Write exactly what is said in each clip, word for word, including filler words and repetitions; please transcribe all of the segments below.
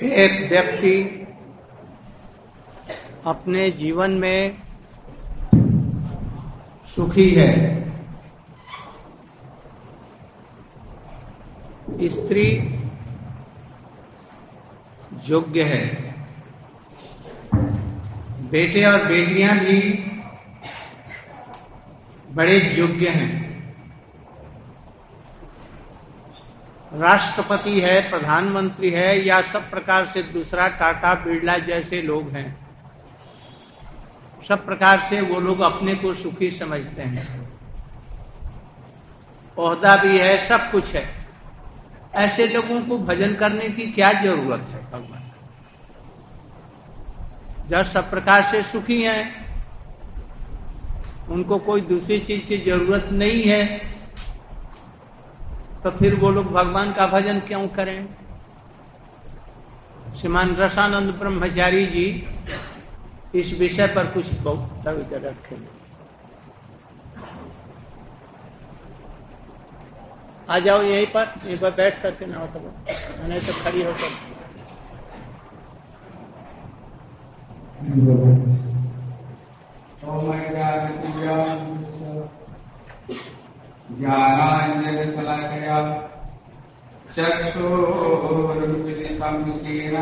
एक व्यक्ति अपने जीवन में सुखी है, स्त्री योग्य है, बेटे और बेटियां भी बड़े योग्य हैं, राष्ट्रपति है, प्रधानमंत्री है या सब प्रकार से दूसरा टाटा बिरला जैसे लोग हैं, सब प्रकार से वो लोग अपने को सुखी समझते हैं, ओहदा भी है, सब कुछ है। ऐसे लोगों को भजन करने की क्या जरूरत है भगवान? जब सब प्रकार से सुखी हैं, उनको कोई दूसरी चीज की जरूरत नहीं है, तो फिर वो लोग भगवान का भजन क्यों करें? श्रीमान रसानंद ब्रह्मचारी जी इस विषय पर कुछ वक्तव्य रखेंगे। आ जाओ यहीं पर, यहीं पर बैठ करके ना हो, नहीं तो खड़ी होकर। ज्ञानाञ्जनशलाकया चक्षुरुन्मिलितं येन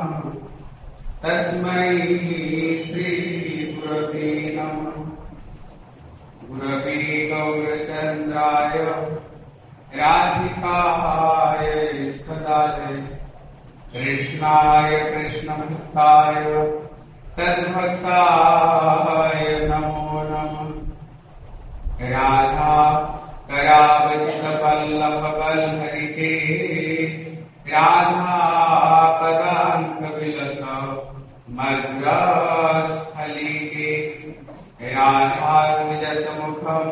तस्मै श्रीगुरवे नमः। गुरवे गौरचन्द्राय राधिकाय सदाय कृष्णाय कृष्णभक्ताय तद्भक्ताय नमो नमः। राधा करावचित वल्लभ बलहरिके राधा पदांक विलस मद्रस्थलिके राधा द्विजस मुखम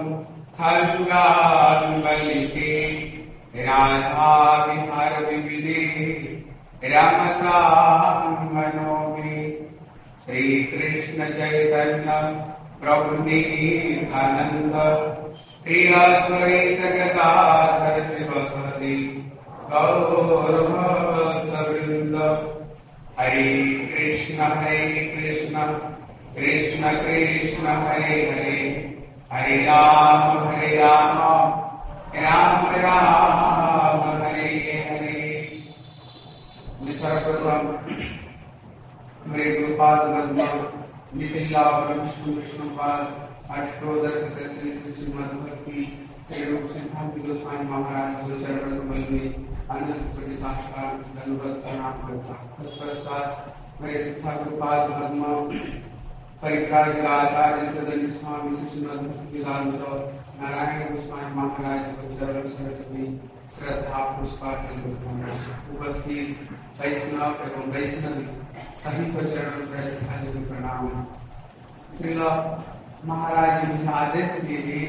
खड्गान्वलिके राधा विहार विविधे रमता मनोमे। श्री कृष्ण चैतन्य प्रभु नित्यानंद श्री अद्वैत गदाधर श्रीवासदि गौर भक्तवृंद। हरे कृष्ण हरे कृष्ण कृष्ण कृष्ण हरे हरे, हरे राम हरे राम राम राम हरे हरे। सर्वप्रथम मेरे गुरुपाद गद्मा नितिला विष्णु विष्णुपाद अष्टोदर सदस्य श्री श्रीमद् भक्ति श्री रूप सिद्धांत गोस्वामी महाराज को चरण कमल में अनंत कोटि साष्टांग दंडवत प्रणाम करता हूं। तत्पश्चात मेरे शिक्षा गुरुपाद गद्मा परिव्राजक आचार्य चंद्र स्वामी श्री श्रीमद् भक्ति वेदांत नारायण गोस्वामी महाराज को चरण सहित में श्रद्धा पुष्पार्चन करता हूं। उपस्थित वैष्णव एवं वैष्णवी सभी को चरण में प्रणाम। श्रील महाराज जी मुझे आदेश दिए,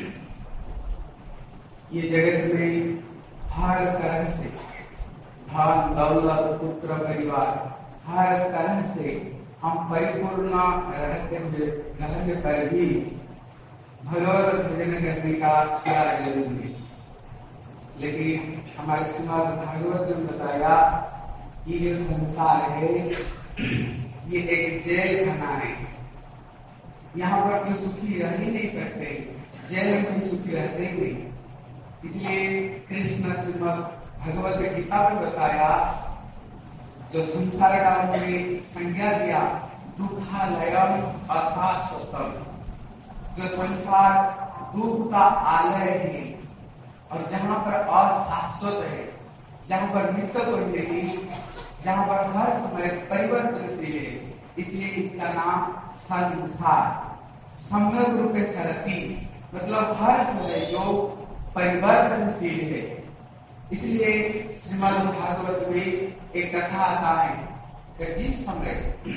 ये जगत में हर तरह से धन दौलत पुत्र परिवार हर तरह से हम परिपूर्ण रहते हुए रहने पर भी भगवत भजन करने का क्या जरूरी है। लेकिन हमारे श्रीमद् भागवत ने बताया ये जो संसार है ये एक जेल खाना है, यहाँ पर कोई सुखी रह ही नहीं सकते, जेल में कोई सुखी रहते ही नहीं। इसलिए कृष्ण श्रीमद् भगवत गीता में बताया जो संसार का उन्होंने संज्ञा दिया दुखालयम अशाश्वतम, जो संसार दुख का आलय है और जहाँ पर अशाश्वत है, जहाँ पर मृत्यु को मिलेगी, जहाँ पर हर समय परिवर्तनशील है, इसलिए इसका नाम संसार। सम्यक रूप से सरती मतलब हर समय जो परिवर्तनशील है। इसलिए श्रीमद् भागवत में एक कथा आता है कि जिस समय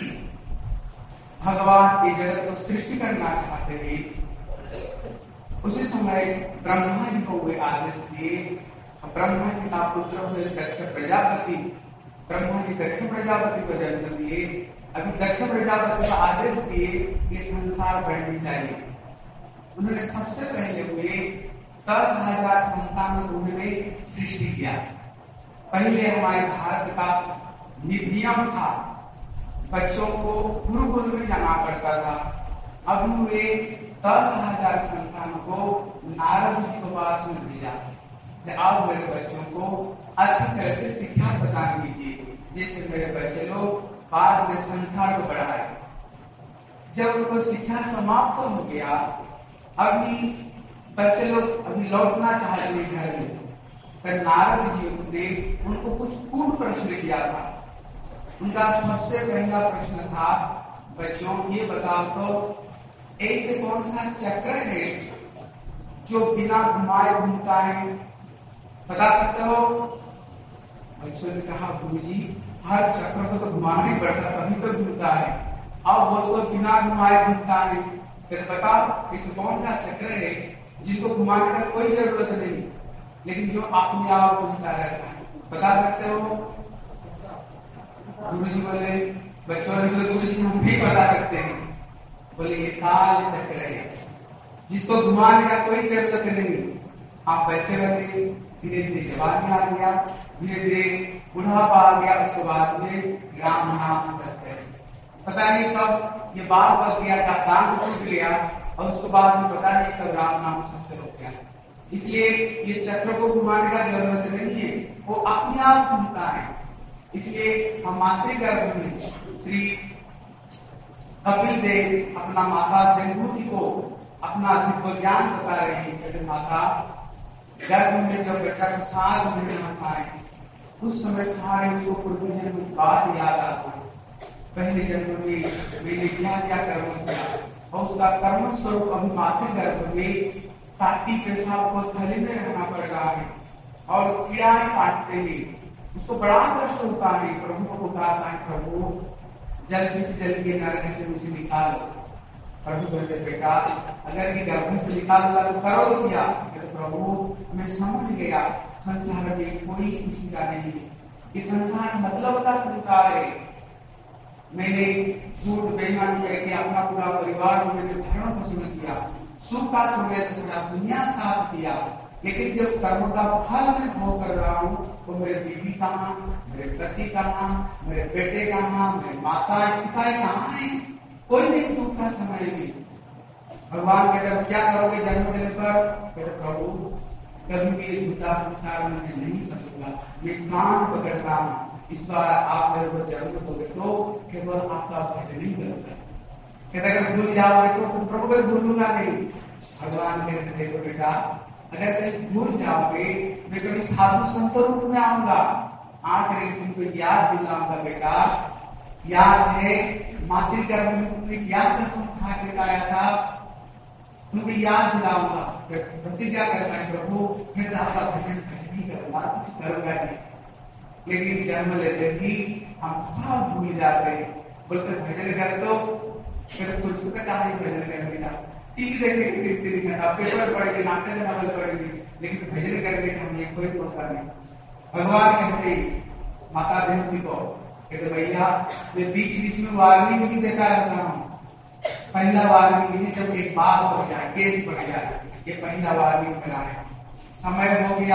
भगवान इस जगत को सृष्टि करना चाहते थे, उसी समय ब्रह्मा जी को वे आदेश दिए। ब्रह्मा जी का पुत्र हुए दक्ष प्रजापति, ब्रह्मा जी दक्ष प्रजापति को जन्म दिए। अभी दक्ष प्रजापति को आदेश दिए कि संसार बढ़नी चाहिए। उन्होंने सबसे पहले हुए दस हजार संतान को उन्होंने सृष्टि किया। पहले हमारे भारत का नियम था, बच्चों को गुरुकुल में जाना पड़ता था। अब वे दस हजार संतान को नारद जी के पास में भेजा, आप मेरे बच्चों को अच्छी तरह से शिक्षा प्रदान कीजिए, जिससे मेरे बच्चे लोग बाद में संसार को बढ़ाए। जब उनको शिक्षा समाप्त हो गया, अभी बच्चे लोग अभी लौटना चाहते हैं घर में, तो नारद जी ने उनको कुछ पूर्ण प्रश्न किया था। उनका सबसे पहला प्रश्न था, बच्चों ये बताओ तो ऐसे कौन सा चक्र है जो बिना घुमाए घूमता है, बता सकते हो? बच्चों ने कहा, गुरुजी हर चक्र को तो घुमाना ही पड़ता, तभी तो घूमता है। अब वो तो बिना घुमाए घूमता है, फिर बताओ ऐसे कौन सा चक्र है जिनको घुमाने का कोई जरूरत नहीं, लेकिन जो अपने आप घूमता रहता है, बता सकते हो? गुरुजी बोले, बच्चों ने बोले, गुरुजी हम भी बता सकते हैं। बोले ये काल चक्र है जिसको घुमाने का कोई जरूरत नहीं। आप बच्चे बने, धीरे धीरे जवानी आ गया, धीरे धीरे बुढ़ापा आ गया, उसके बाद में राम नाम सत्य है। पता नहीं कब ये बात बच गया, का दांत टूट गया, और उसके बाद में पता नहीं कब राम नाम सत्य हो गया। इसलिए ये चक्र को घुमाने का जरूरत नहीं है, वो अपने आप घूमता है। इसलिए हम मातृगर्भ में श्री कपिल देव अपना माता देवहूति को अपना दिव्य ज्ञान बता रहे हैं। माता गर्भ में जब बच्चा को सात महीने होता है, उस समय सारे उसको पूर्व जन्म की बात याद आता है। पहले जन्म में मैंने क्या क्या कर्म किया, और उसका कर्म स्वरूप अभी मातृगर्भ में काटी पेशाब को थैले में रहना पड़ रहा है, और कीड़ाएं काटते हैं, उसको बड़ा कष्ट होता है। प्रभु को पुकारता है, प्रभु जल्दी से जल्दी नरक से मुझे निकालो। प्रभु बोलते, बेटा अगर ये गर्भ से निकालना तो करो क्या? प्रभु मैं समझ गया संसार में कोई किसी का नहीं, ये संसार मतलब का संसार है। मैंने झूठ बेईमानी करके अपना पूरा परिवार को मैंने भरण पोषण किया, सुख का समय तो सारा दुनिया साथ दिया, लेकिन जब कर्म का फल मैं भोग कर रहा हूँ तो मेरे बीवी कहाँ, मेरे पति कहाँ, मेरे बेटे कहाँ, मेरे माता पिता कहाँ है? कोई नहीं दुख का समय भी। भगवान कहते हैं क्या करोगे जन्म देने पर? कहते प्रभु कभी भी झूठा संसार में मैं नहीं फंसूंगा, मैं कान पकड़ रहा हूँ, इस बार आप मेरे को जन्म दोगे तो केवल आपका भजन ही करूंगा। कहते अगर भूल जाओगे तो प्रभु मैं भूलूंगा नहीं। भगवान कहते देखो बेटा, अगर कहीं भूल जाओगे मैं कभी साधु संत रूप में आऊंगा, आकर तुमको याद दिलाऊंगा। बेटा याद है मातृगर्भ में तुमने क्या कसम खा के लाया था, तुमको याद दिलाऊंगा। प्रतिज्ञा करता है प्रभु फिर आपका भजन भजन ही करूंगा, कुछ करूंगा नहीं। लेकिन जन्म लेते ही हम सब भूल जाते हैं, बोलते भजन कर दो, फिर तुलसी का कहा भजन करने का, टीवी देखने के तीन घंटा, पेपर पढ़ेंगे, नाटक नॉवल पढ़ेंगे, लेकिन भजन करने का हमें कोई भरोसा नहीं। भगवान कहते माता देवती को, कहते भैया मैं बीच बीच में वार्निंग भी देता रहता हूँ। पहला वार्निंग है जब एक बात हो जाए, केस बढ़ जाए, ये पहला वार्निंग मिला है। समय हो गया,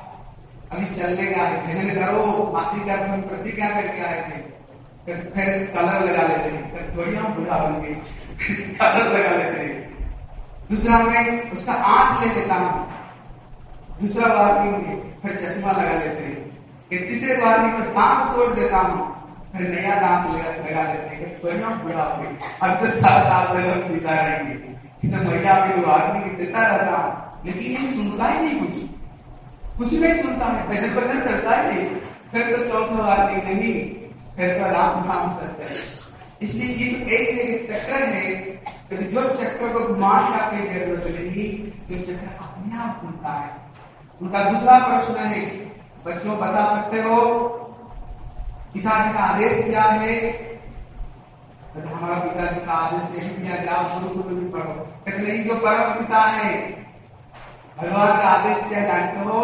अभी चलने का है, भजन करो। मातृगर्भ में प्रतिज्ञा करके आए थे, फिर फिर कलर लगा लेते हैं, फिर थोड़ी हम बुढ़ा बन गए, कलर लगा लेते हैं। दूसरा मैं उसका आंख ले लेता हूँ, दूसरा वार्निंग में फिर चश्मा लगा लेते हैं। फिर तीसरे वार्निंग में दांत तोड़ देता हूँ, फिर नया दांत लगा, लगा लेते हैं, थोड़ी हम बुढ़ा हो गए, अब तो सात साल में लोग जीता रहेंगे। तो भैया भी वार्निंग देता रहता हूँ, लेकिन ये सुनता ही नहीं, कुछ कुछ नहीं सुनता है, भजन भजन करता ही नहीं। फिर तो चौथा वार्निंग नहीं, फिर तो राम नाम सत्य है। इसलिए ये तो ऐसे एक चक्र है, जो चक्र को घुमान का कोई जरूरत नहीं, जो चक्र अपने आप घूमता है। उनका दूसरा प्रश्न है, बच्चों बता सकते हो पिताजी का आदेश क्या है? तो हमारा पिताजी का आदेश यही किया, जाओ गुरुकुल में पढ़ो। कहते नहीं, जो परम पिता है भगवान का आदेश क्या जानते हो?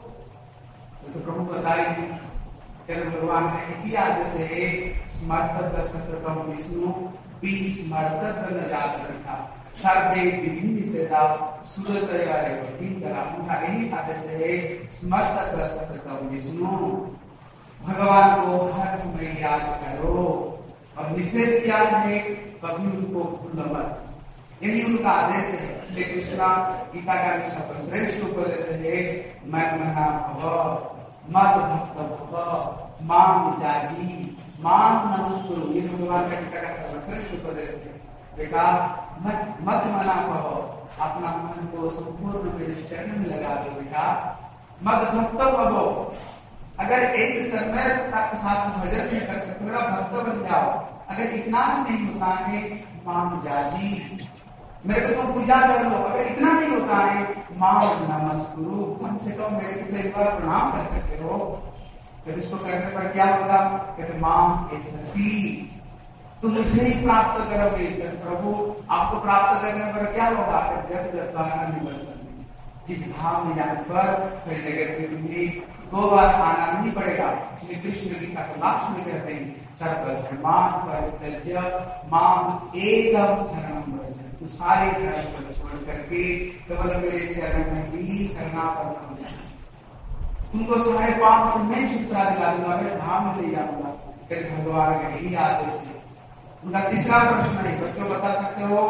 तो प्रभु बताएंगे। भगवान का एक ही आदेश है, स्मर्तव्य सततम विष्णु विस्मर्तव्य न जात रखा सर्वे विभिन्न सेवा सूर्योदय करा। उनका यही आदेश है, स्मर्तव्य सततम विष्णु, भगवान को हर समय समय याद करो, और निषेध किया है कभी उनको भूलो मत। यही उनका आदेश है। इसलिए कृष्णा गीता का सर्वश्रेष्ठ उपदेश है, मत मना भव, मत भक्त भव, माम जाजी, माम नमस्कुरु। ये भगवान का गीता का सर्वश्रेष्ठ उपदेश है। बेटा मत मत मना भव, अपना मन को संपूर्ण मेरे चरण में लगा दो बेटा। मत भक्त भव, अगर ऐसे करना आपके साथ भजन नहीं कर सकते, मेरा भक्त बन जाओ। अगर इतना भी नहीं होता है, माम जाजी, मेरे को तुम पूजा कर लो। अगर इतना नहीं होता है, माम नमस्कुरु, कम से कम मेरे को एक बार प्रणाम कर सकते हो। तो इसको करने पर क्या होगा? कहते माम एससी, तुम मुझे ही प्राप्त करोगे। प्रभु आपको प्राप्त करने पर क्या होगा? जब जब निबंधन, जिस धाम में जाने पर फिर जगत में तुम्हें दो बार आना नहीं पड़ेगा। इसलिए कृष्ण गीता को लास्ट में कहते हैं, सर्वधर्मान परित्यज्य माम एकम शरणम व्रज। तू सारे धर्म को छोड़ करके केवल मेरे चरण में ही शरणापन्न हो जाए। तुमको सारे पाप से मैं छुटकारा दिला दूंगा, मेरे धाम में ले जाऊंगा। फिर भगवान का यही आदेश है। उनका तीसरा प्रश्न है, बच्चों बता सकते हो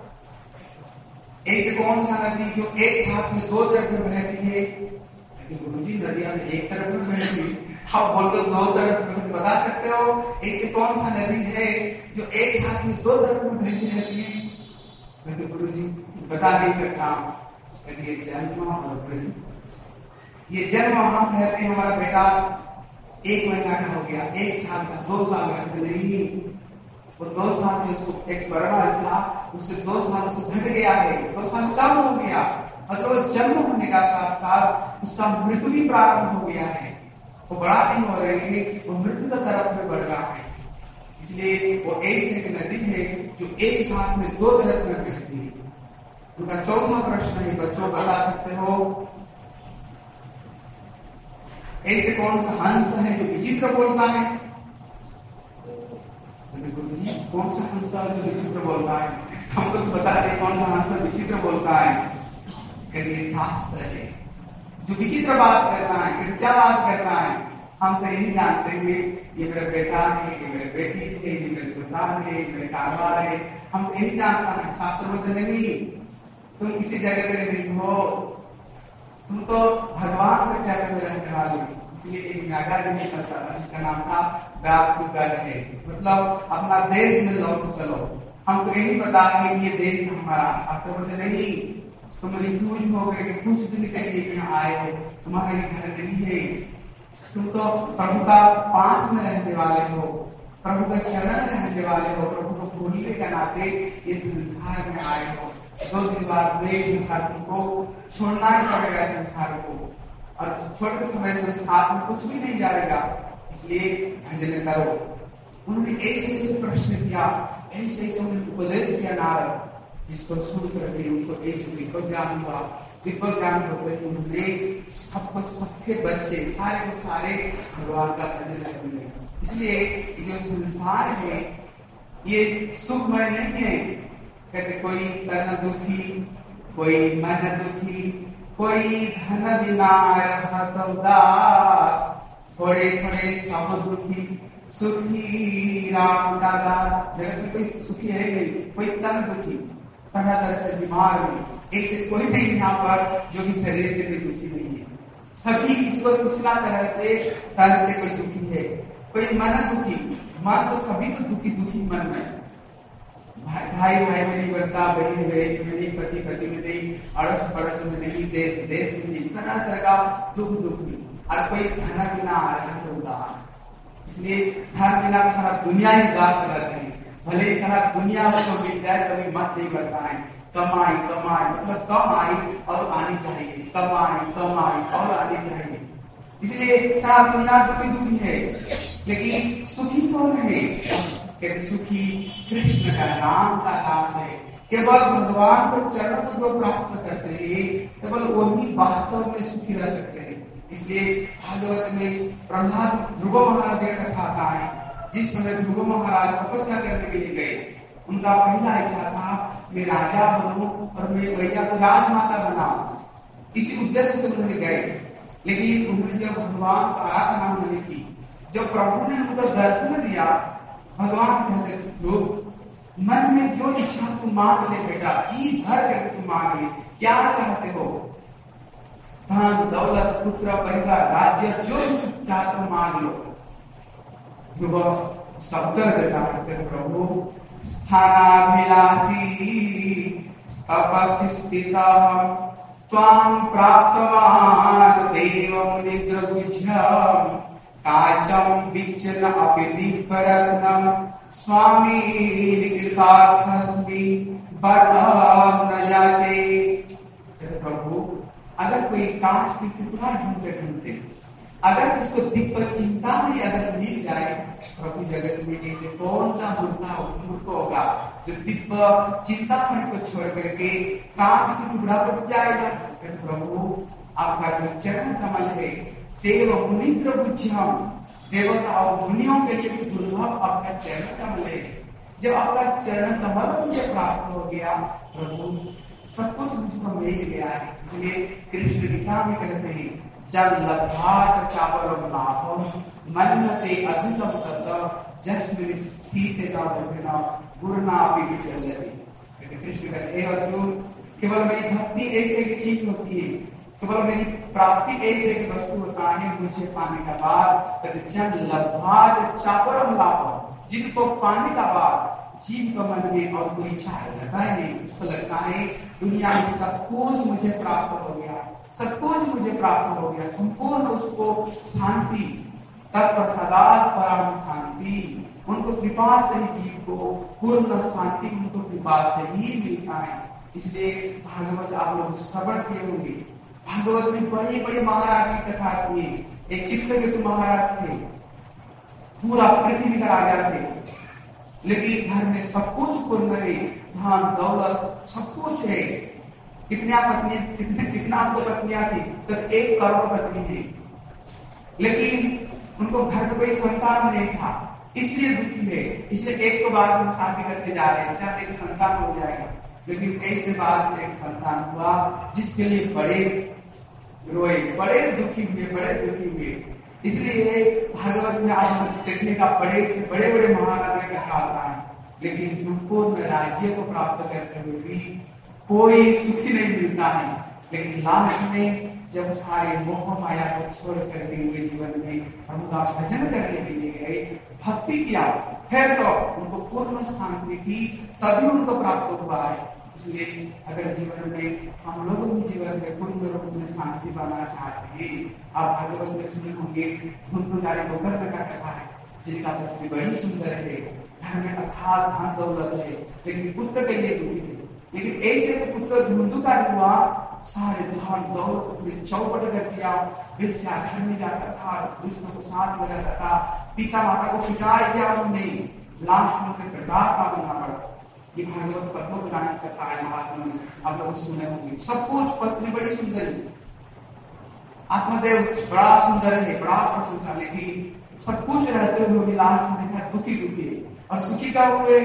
ऐसे कौन सा नदी जो एक साथ में दो तरफ में बहती है? गुरुजी नदियां एक तरफ में बहती, आप बोलते दो तरफ में, बता सकते हो ऐसे कौन सा नदी है जो एक साथ में दो तरफ में बहती रहती है? गुरुजी बता नहीं सकता। ये जन्म और मृत्यु, ये जन्म हम कहते हैं हमारा बेटा एक महीना का हो गया, एक साल का, दो साल का नहीं, वो दो साल जो उसको एक बड़ा था, उससे दो साल उसको घट गया है, दो साल कम हो गया। मतलब जन्म होने का साथ साथ उसका मृत्यु भी प्रारंभ हो गया है। वो बड़ा दिन हो रहे हैं, वो मृत्यु की तरफ में बढ़ रहा है। इसलिए वो ऐसी एक नदी है जो एक साथ में दो तरफ में बहती है। उनका चौथा प्रश्न है, बच्चों बता सकते हो ऐसे कौन सा हंस है जो विचित्र बोलता है? कौन सा हंस जो विचित्र बोलता है? हमको तो बता दे कौन सा हंस विचित्र बोलता है। करिए शास्त्र है जो विचित्र बात करना है, क्या बात करना है। हम तो यही जानते हैं ये मेरा बेटा है, ये मेरे बेटी है, ये मेरे दुकान है, ये मेरे कारोबार है, हम यही जानता है। शास्त्र में तो नहीं, तुम किसी जगह पे नहीं हो, तुम तो भगवान के चरण में रहने वाले। इसलिए एक नागा जी निकलता था जिसका नाम था व्याकुगढ़ है, मतलब अपना देश में लौट चलो। हमको यही पता है ये देश हमारा, शास्त्र में नहीं। तुम रिफ्यूज हो गए, कुछ दिन के लिए यहाँ आए हो, तुम्हारा ये घर नहीं है। तुम तो प्रभु का पास में रहने वाले हो, प्रभु के चरण में रहने वाले हो, प्रभु को भूलने के नाते इस संसार में आए हो। दो दिन बाद में संसार को छोड़ना ही पड़ेगा संसार को, और छोटे समय संसार में कुछ भी नहीं जाएगा। इसलिए भजन करो। उन्होंने ऐसे ऐसे प्रश्न किया, ऐसे ऐसे उन्होंने उपदेश किया नारद, जिसको सुन करके उनको ऐसे दिव्य ज्ञान हुआ। दिव्य ज्ञान होते ही उन्होंने सबको, सबके बच्चे सारे को सारे भगवान का भजन करने लगे। इसलिए जो संसार है ये सुखमय नहीं है। कहते कोई तन दुखी, कोई मन दुखी, कोई धन बिना रहत उदास, थोड़े थोड़े सब दुखी, सुखी राम का दास। जगत में कोई सुखी है नहीं, कोई तन दुखी, तरह तरह से बीमार में, एक से कोई नहीं यहाँ पर जो कि शरीर से कोई दुखी नहीं है। सभी इसको किसी तरह से तन से कोई दुखी है। कोई मन दुखी, मन तो सभी तो दुखी दुखी मन में, भाई भाई भाई में नहीं बनता, बहन बहन में नहीं, पति पति में नहीं, अड़स पड़ोस में नहीं, देश देश में नहीं, तरह तरह का दुख दुख में। और कोई धन बिना रहत उदास, इसलिए धन बिना सारा दुनिया ही उदास रहते हैं। भले ही सारा दुनिया को मिल जाए कभी मत नहीं करता है। कमाई कमाई मतलब कमाई और आनी चाहिए, कमाई कमाई और आनी चाहिए। इसलिए सारा दुनिया दुखी दुखी है, लेकिन सुखी कौन है? कि सुखी कृष्ण का नाम का दास है। केवल भगवान को चरण को जो प्राप्त करते हैं, केवल वही वास्तव में सुखी रह सकते हैं। इसलिए भागवत में प्रहलाद ध्रुव महाराज का कथा आता है। जिस समय ध्रुव महाराज तपस्या करने के लिए गए, उनका पहला इच्छा था मैं राजा बनूं और मैं भैया को राजमाता बनाऊं। इसी उद्देश्य से उन्होंने गए। लेकिन उन्होंने जब भगवान को आराधना नहीं की, जब प्रभु ने उनको दर्शन दिया, भगवान कहते ध्रुव, मन में जो इच्छा तू मांग ले बेटा, जी भर कर तू मांग ले, क्या चाहते हो? धन दौलत पुत्र परिवार राज्य, जो चाहते हो मांग लो। ध्रुव उसका उत्तर देता है, प्रभु स्थानाभिलाषी तपसि स्थितः त्वां प्राप्तवान् देवं निद्रगुह्यं काचं विच्चन अपि दीपरत्नं स्वामी कृतार्थस्मि वरं न याचे। प्रभु अगर कोई कांच की टुकड़ा ढूंढते ढूंढते अगर उसको दीप पर चिंता में अगर मिल जाए, प्रभु जगत में ऐसे कौन सा मूर्खा मूर्ख होगा जो दीप चिंता में को छोड़ करके कांच की टुकड़ा पर जाएगा। प्रभु आपका जो चरण कमल है, देव मुनिन्द्र बुद्धियम, देवता और मुनियों के लिए भी दुर्लभ आपका चरण कमल है। जब आपका चरण कमल मुझे प्राप्त हो गया प्रभु, सब कुछ मुझको मिल गया है। इसलिए कृष्ण गीता में कहते हैं, जब लब्धाच चावलम लाभम मन्नते अधिकम तत् जस्मिन् स्थितिता विना गुरुनापि विचलति। कृष्ण कहते हैं अर्जुन, केवल मेरी भक्ति ऐसे की चीज होती है, केवल मेरी प्राप्ति ऐसे की वस्तु होता है मुझे पाने का बाद। जब लब्धाच चावलम लाभम, जिनको पाने का बाद जीव का मन में और कोई इच्छा रहता है नहीं, उसको लगता है दुनिया में सब कुछ मुझे प्राप्त हो गया, सब कुछ मुझे प्राप्त हो गया, संपूर्ण उसको शांति, तत्पश्चात परम शांति, उनको कृपा से ही जीव को पूर्ण शांति उनको कृपा से ही मिलता है। इसलिए भागवत आप लोग श्रवण किए होंगे, भागवत में बड़े बड़े महाराज की कथा आती है। एक चित्रकेतु महाराज थे, पूरा पृथ्वी का राजा थे, लेकिन घर में सब कुछ पूर्ण है, धन दौलत सब कुछ है। कितना पत्नी कितने कितना उनको पत्नियां थी? तो एक करोड़ पत्नी थी, लेकिन उनको घर में कोई संतान नहीं था, इसलिए दुखी है। इसलिए एक को बाद में शादी करते जा रहे हैं, चाहते कि संतान हो जाएगा, लेकिन एक से बाद एक संतान हुआ, जिसके लिए बड़े रोए, बड़े दुखी हुए, बड़े दुखी हुए। इसलिए भागवत में आप देखने का बड़े से बड़े बड़े महाराजा का आता है, लेकिन संपूर्ण राज्य को प्राप्त करते हुए भी कोई सुखी नहीं मिलता है। लेकिन लास्ट में जब सारे मोह माया को छोड़ करके हुए जीवन में उनका भजन करने के लिए गए, भक्ति किया, फिर तो उनको पूर्ण शांति थी, तभी उनको प्राप्त हुआ है। इसलिए अगर जीवन में हम लोग भी जीवन में पूर्ण रूप में शांति पाना चाहते हैं, आप भागवत में सुने होंगे धुंधुकारी गोकर्ण का कथा है, जिनका पत्नी बड़ी सुंदर है, घर में अथाह धन दौलत है, लेकिन पुत्र के लिए दुखी थे। लेकिन ऐसे पुत्र धुंधुकारी हुआ, सारे धन दौलत में चौपट कर दिया, वेश्या घर में जाता था, कृष्ण को साथ में रहता था, पिता माता को पिटाई किया उन्होंने, लास्ट में उन्हें प्रदार का बनना पड़ा। ये भागवत पद्म पुराण की कथा है, महात्मा ने आप लोग सुने होंगे। सब कुछ पत्नी बड़ी सुंदर है, आत्मदेव बड़ा सुंदर है, बड़ा प्रशंसा, लेकिन सब कुछ रहते हुए भी लास्ट में देखा दुखी दुखी है। और सुखी का हुए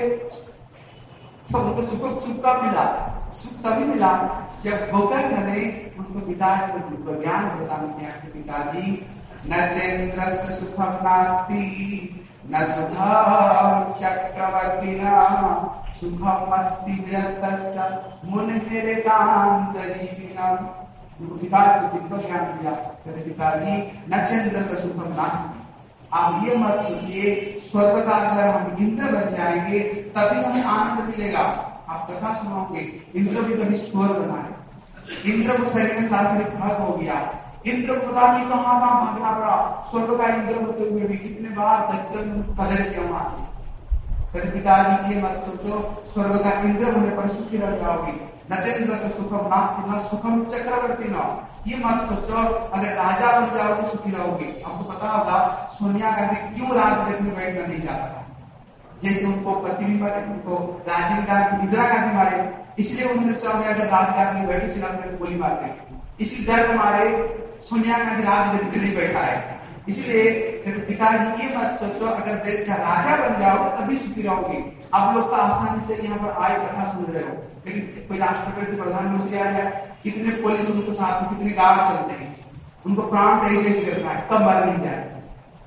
तो उनको सुख सुख का मिला, सुख तभी मिला जब गोकर्ण ने उनको पिताजी को ज्ञान प्रदान किया कि पिताजी न चेन्द्रस्य सुखम नास्ति न सुखम चक्रवर्तिना सुखम अस्ति विरक्तस्य मुनिर्एकांत जीविनम्। पिताजी को दिव्य ज्ञान दिया, कहते पिताजी न चेन्द्रस्य सुखम नास्ति, आप ये मत सोचिए स्वर्ग का अगर हम इंद्र बन जाएंगे तभी हमें आनंद मिलेगा। आप कथा सुनाओगे, इंद्र भी कभी स्वर्ग बना है, इंद्र को शरीर में शारीरिक भाग हो गया, इंद्र को पता नहीं कहां कहां भागना पड़ा, स्वर्ग का इंद्र होते हुए भी कितने बार कदर किया वहां से। फिर पिताजी ये मत सोचो स्वर्ग का इंद्र होने पर सुखी रह जाओगे, न चेन्द्र से सुखम नास्ति न सुखम चक्रवर्ती न, ये मत सोचो अगर राजा बन जाओगे सुखी रहोगे। आपको पता होगा सोनिया गांधी क्यों राजनीति में बैठना नहीं चाहता था, जैसे उनको पति भी मारे, उनको राजीव गांधी इंदिरा गांधी मारे, इसलिए उन्होंने चाहा अगर राजगार में बैठे चला गोली मार दे, इसी डर के मारे सोनिया गांधी राजनीति में नहीं बैठा है। इसलिए पिताजी ये मत सोचो अगर देश का राजा बन जाओगे तभी सुखी रहोगे। आप लोग का आसानी से यहाँ पर आए कथा सुन रहे हो, लेकिन कोई राष्ट्रपति प्रधानमंत्री आ जाए, कितने पुलिस उनको साथ में, कितने गार्ड चलते हैं, उनको प्राण कैसे ऐसे करना है, कब मर नहीं जाए।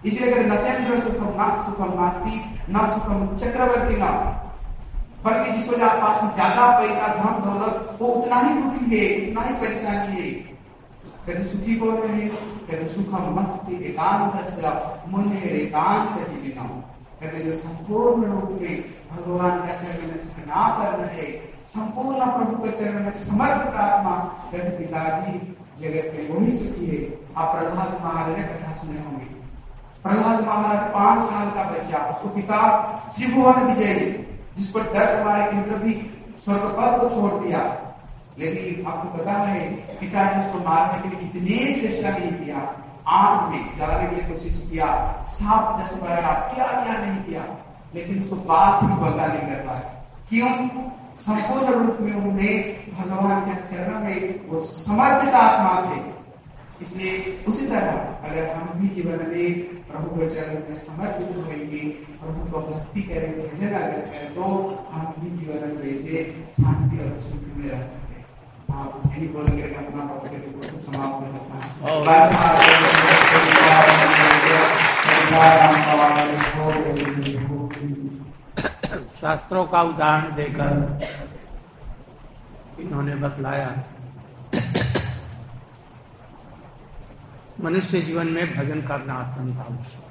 इसलिए कहते नचेन्द्र सुखम ना सुखम नास्ति ना सुखम चक्रवर्ती ना, बल्कि जिसको जहाँ पास में ज्यादा पैसा धन दौलत वो उतना ही दुखी है, उतना ही परेशानी है। कहते सुखी कौन है? कहते सुखम मस्ती एकांत मुन्ने एकांत जीविना। कहते जो संपूर्ण रूप में भगवान का चरण में शरणापन्न है, संपूर्ण प्रभु के चरण में समर्पित आत्मा, कहते पिताजी जगत में वही सुखी है। आप प्रहलाद महाराज ने कथा सुने होंगे। प्रहलाद महाराज पांच साल का बच्चा, उसको पिता त्रिभुवन विजय जिस पर डर मारे इंद्र भी स्वर्ग पद को छोड़ दिया, लेकिन आपको पता है पिता ने उसको मारने के लिए कितने चेष्टा नहीं किया, आग में जलाने की कोशिश किया, सांप जैसे बनाया, क्या क्या नहीं किया, लेकिन उसको बात भी बंदा नहीं कर पाया। क्यों? संपूर्ण रूप में उन्हें भगवान के चरण में वो समर्पित आत्मा थे। इसलिए उसी तरह अगर हम भी जीवन में प्रभु के चरण में समर्पित होंगे, प्रभु को भक्ति करेंगे, भजन अगर करें, तो हम भी जीवन में वैसे शांति और सुख में रह सकते हैं। आप यही बोलेंगे कि अपना पत्र को समाप्त करना शास्त्रों का उदाहरण देकर इन्होंने बतलाया मनुष्य जीवन में भजन करना अत्यंत आवश्यक।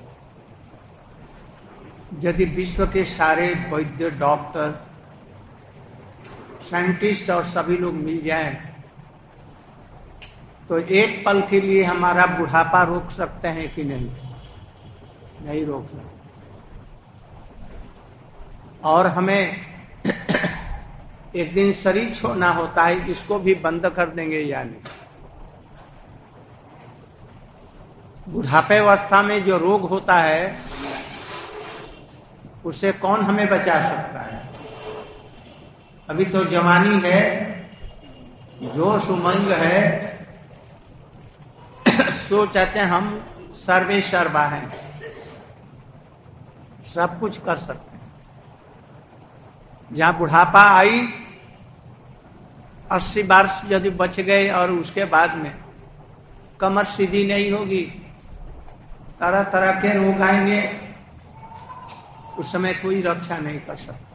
यदि विश्व के सारे वैद्य, डॉक्टर, साइंटिस्ट और सभी लोग मिल जाएं, तो एक पल के लिए हमारा बुढ़ापा रोक सकते हैं कि नहीं? नहीं रोक सकते। और हमें एक दिन शरीर छोड़ना होता है, इसको भी बंद कर देंगे या नहीं? बुढ़ापे अवस्था में जो रोग होता है उससे कौन हमें बचा सकता है? अभी तो जवानी है, जोश उमंग है, सो चाहते हैं हम सर्वे सर्वा हैं, सब कुछ कर सकते हैं। जहां बुढ़ापा आई, अस्सी वर्ष यदि बच गए और उसके बाद में कमर सीधी नहीं होगी, तरह तरह के रोग आएंगे, उस समय कोई रक्षा नहीं कर सकता।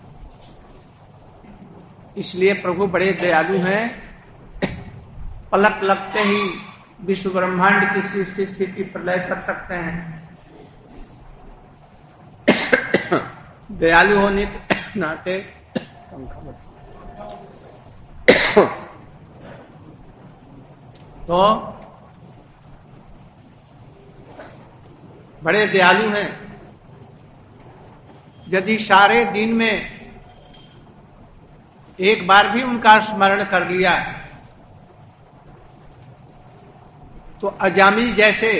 इसलिए प्रभु बड़े दयालु हैं, पलक लगते ही विश्व ब्रह्मांड की सृष्टि स्थिति प्रलय कर सकते हैं। दयालु होने के नाते तो बड़े दयालु हैं। यदि सारे दिन में एक बार भी उनका स्मरण कर लिया तो अजामिल जैसे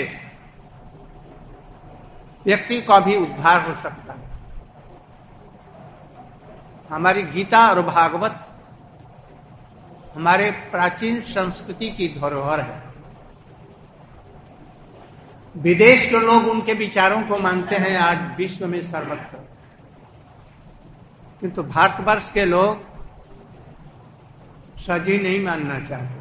व्यक्ति का भी उद्धार हो सकता है। हमारी गीता और भागवत हमारे प्राचीन संस्कृति की धरोहर है। विदेश के लोग उनके विचारों को मानते हैं आज विश्व में सर्वत्र, किंतु भारतवर्ष के लोग सजी नहीं मानना चाहते।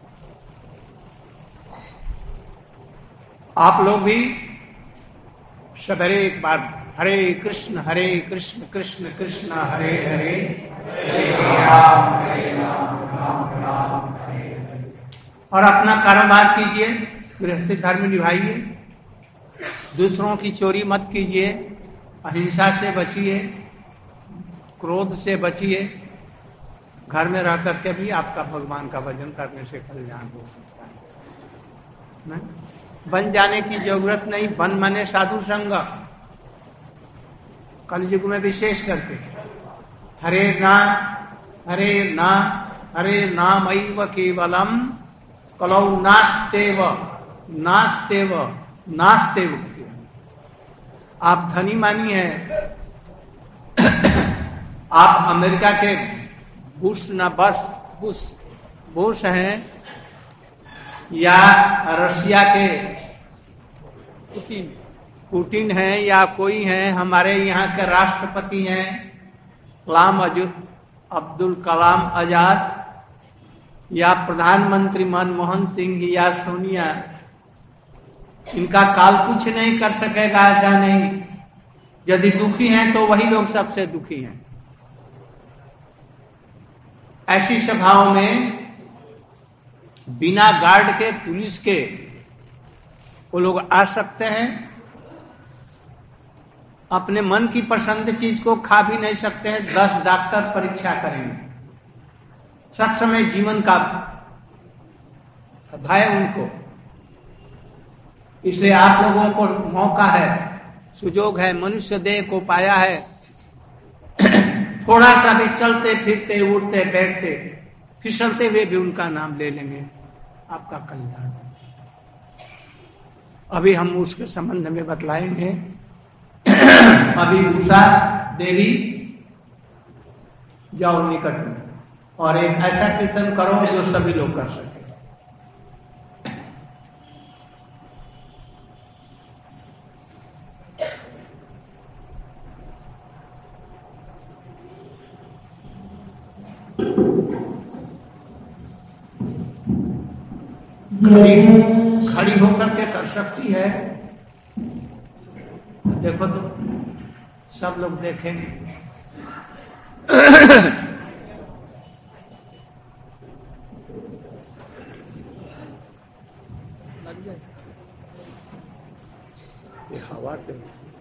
आप लोग भी सवेरे एक बार हरे कृष्ण हरे कृष्ण कृष्ण कृष्ण हरे हरे हरे राम हरे राम राम राम हरे हरे, और अपना कारोबार कीजिए, गृहस्थी धर्म निभाइए, दूसरों की चोरी मत कीजिए, अहिंसा से बचिए, क्रोध से बचिए। घर में रह करके भी आपका भगवान का भजन करने से कल्याण हो सकता है। नहीं? बन जाने की जरूरत नहीं। बन माने साधु संग, कलयुग में विशेष करके हरे नाम हरे नाम हरे नाम ऐव केवलम कलौ नास्तेव नास्तेव नास्तेव। आप धनी मानी है, आप अमेरिका के बुश न बस बुश बुश हैं या रशिया के पुतिन पुतिन हैं या कोई हैं, हमारे यहाँ के राष्ट्रपति हैं कलाम अब्दुल कलाम आजाद या प्रधानमंत्री मनमोहन सिंह या सोनिया इनका काल कुछ नहीं कर सकेगा, ऐसा नहीं। यदि दुखी हैं तो वही लोग सबसे दुखी हैं। ऐसी सभाओं में बिना गार्ड के, पुलिस के वो लोग आ सकते हैं। अपने मन की पसंद चीज को खा भी नहीं सकते हैं। दस डॉक्टर परीक्षा करेंगे। सब समय जीवन का भय उनको। इसलिए आप लोगों को मौका है, सुजोग है, मनुष्य देह को पाया है। थोड़ा सा भी चलते फिरते, उठते बैठते, फिसलते हुए भी उनका नाम ले लेंगे, आपका कल्याण। अभी हम उसके संबंध में बतलाएंगे। अभी उषा देवी जाओ निकट में और एक ऐसा कीर्तन करो जो सभी लोग कर सके। खड़ी खड़ी होकर के कर सकती है। देखो तो सब लोग देखेंगे। ये हवा के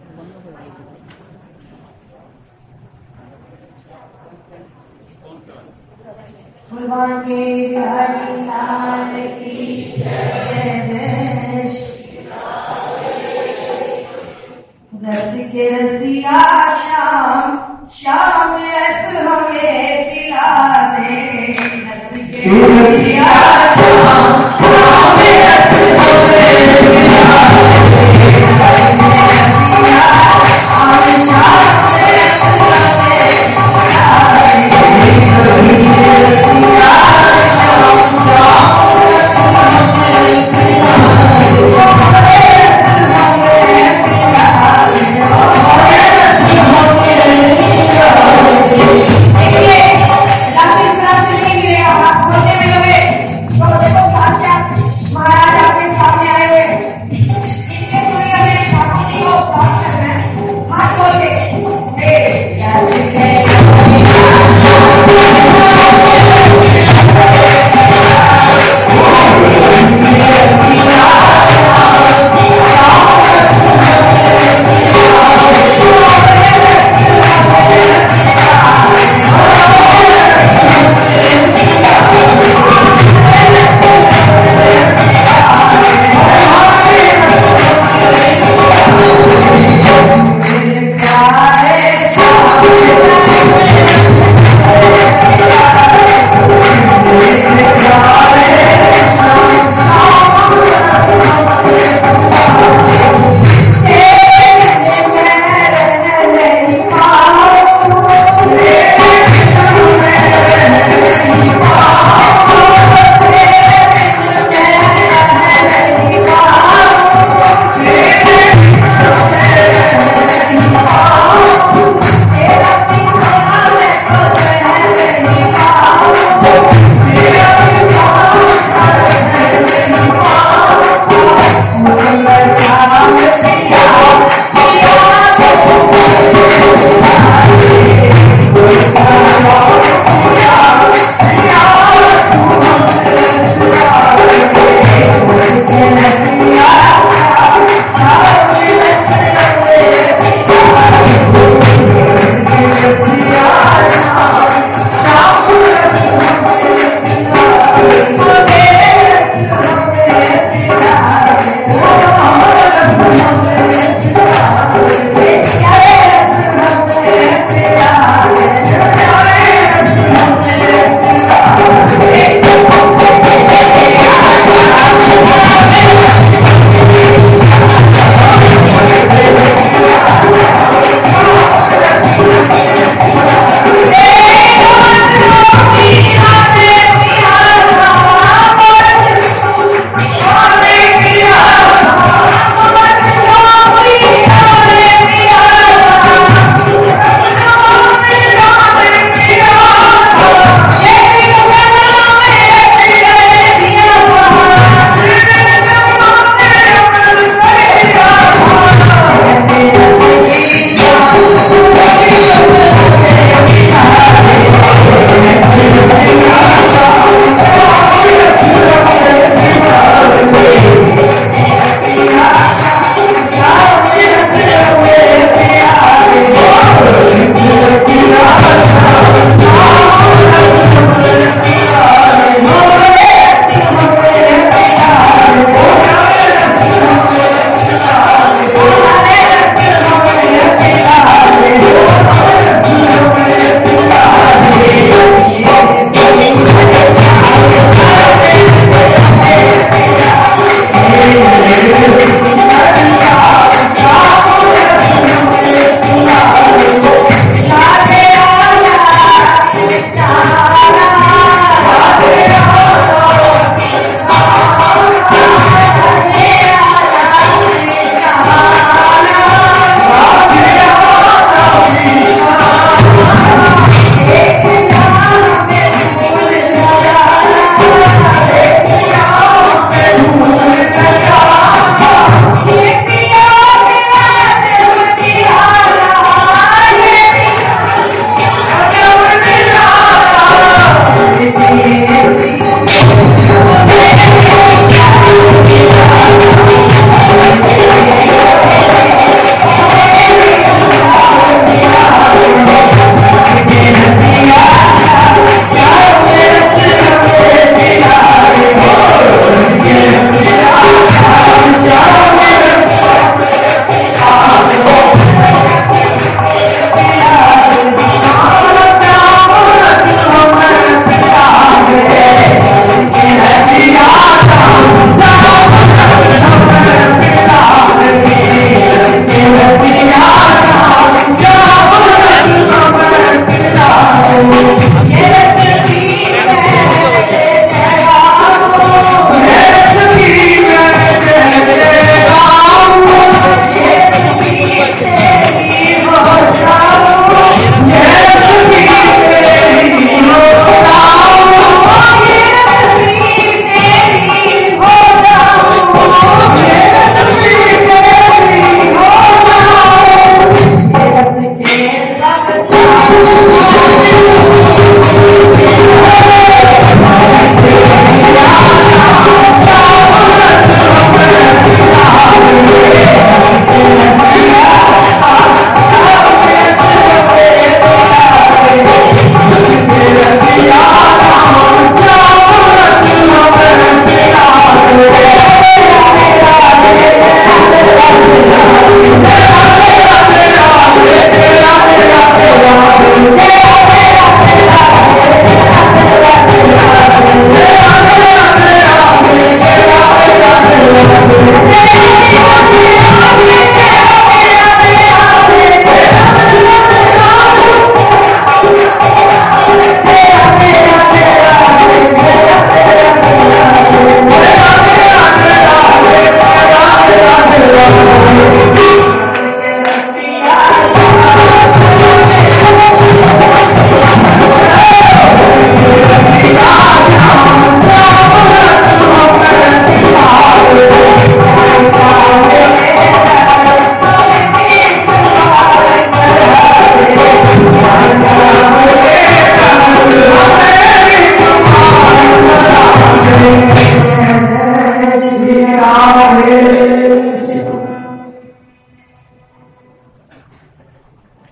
भगवान के हरि लाल की जय। रस के रसिया श्याम, श्याम रस हमें पिला दे। रस के रसिया श्याम, श्याम रस हमें पिला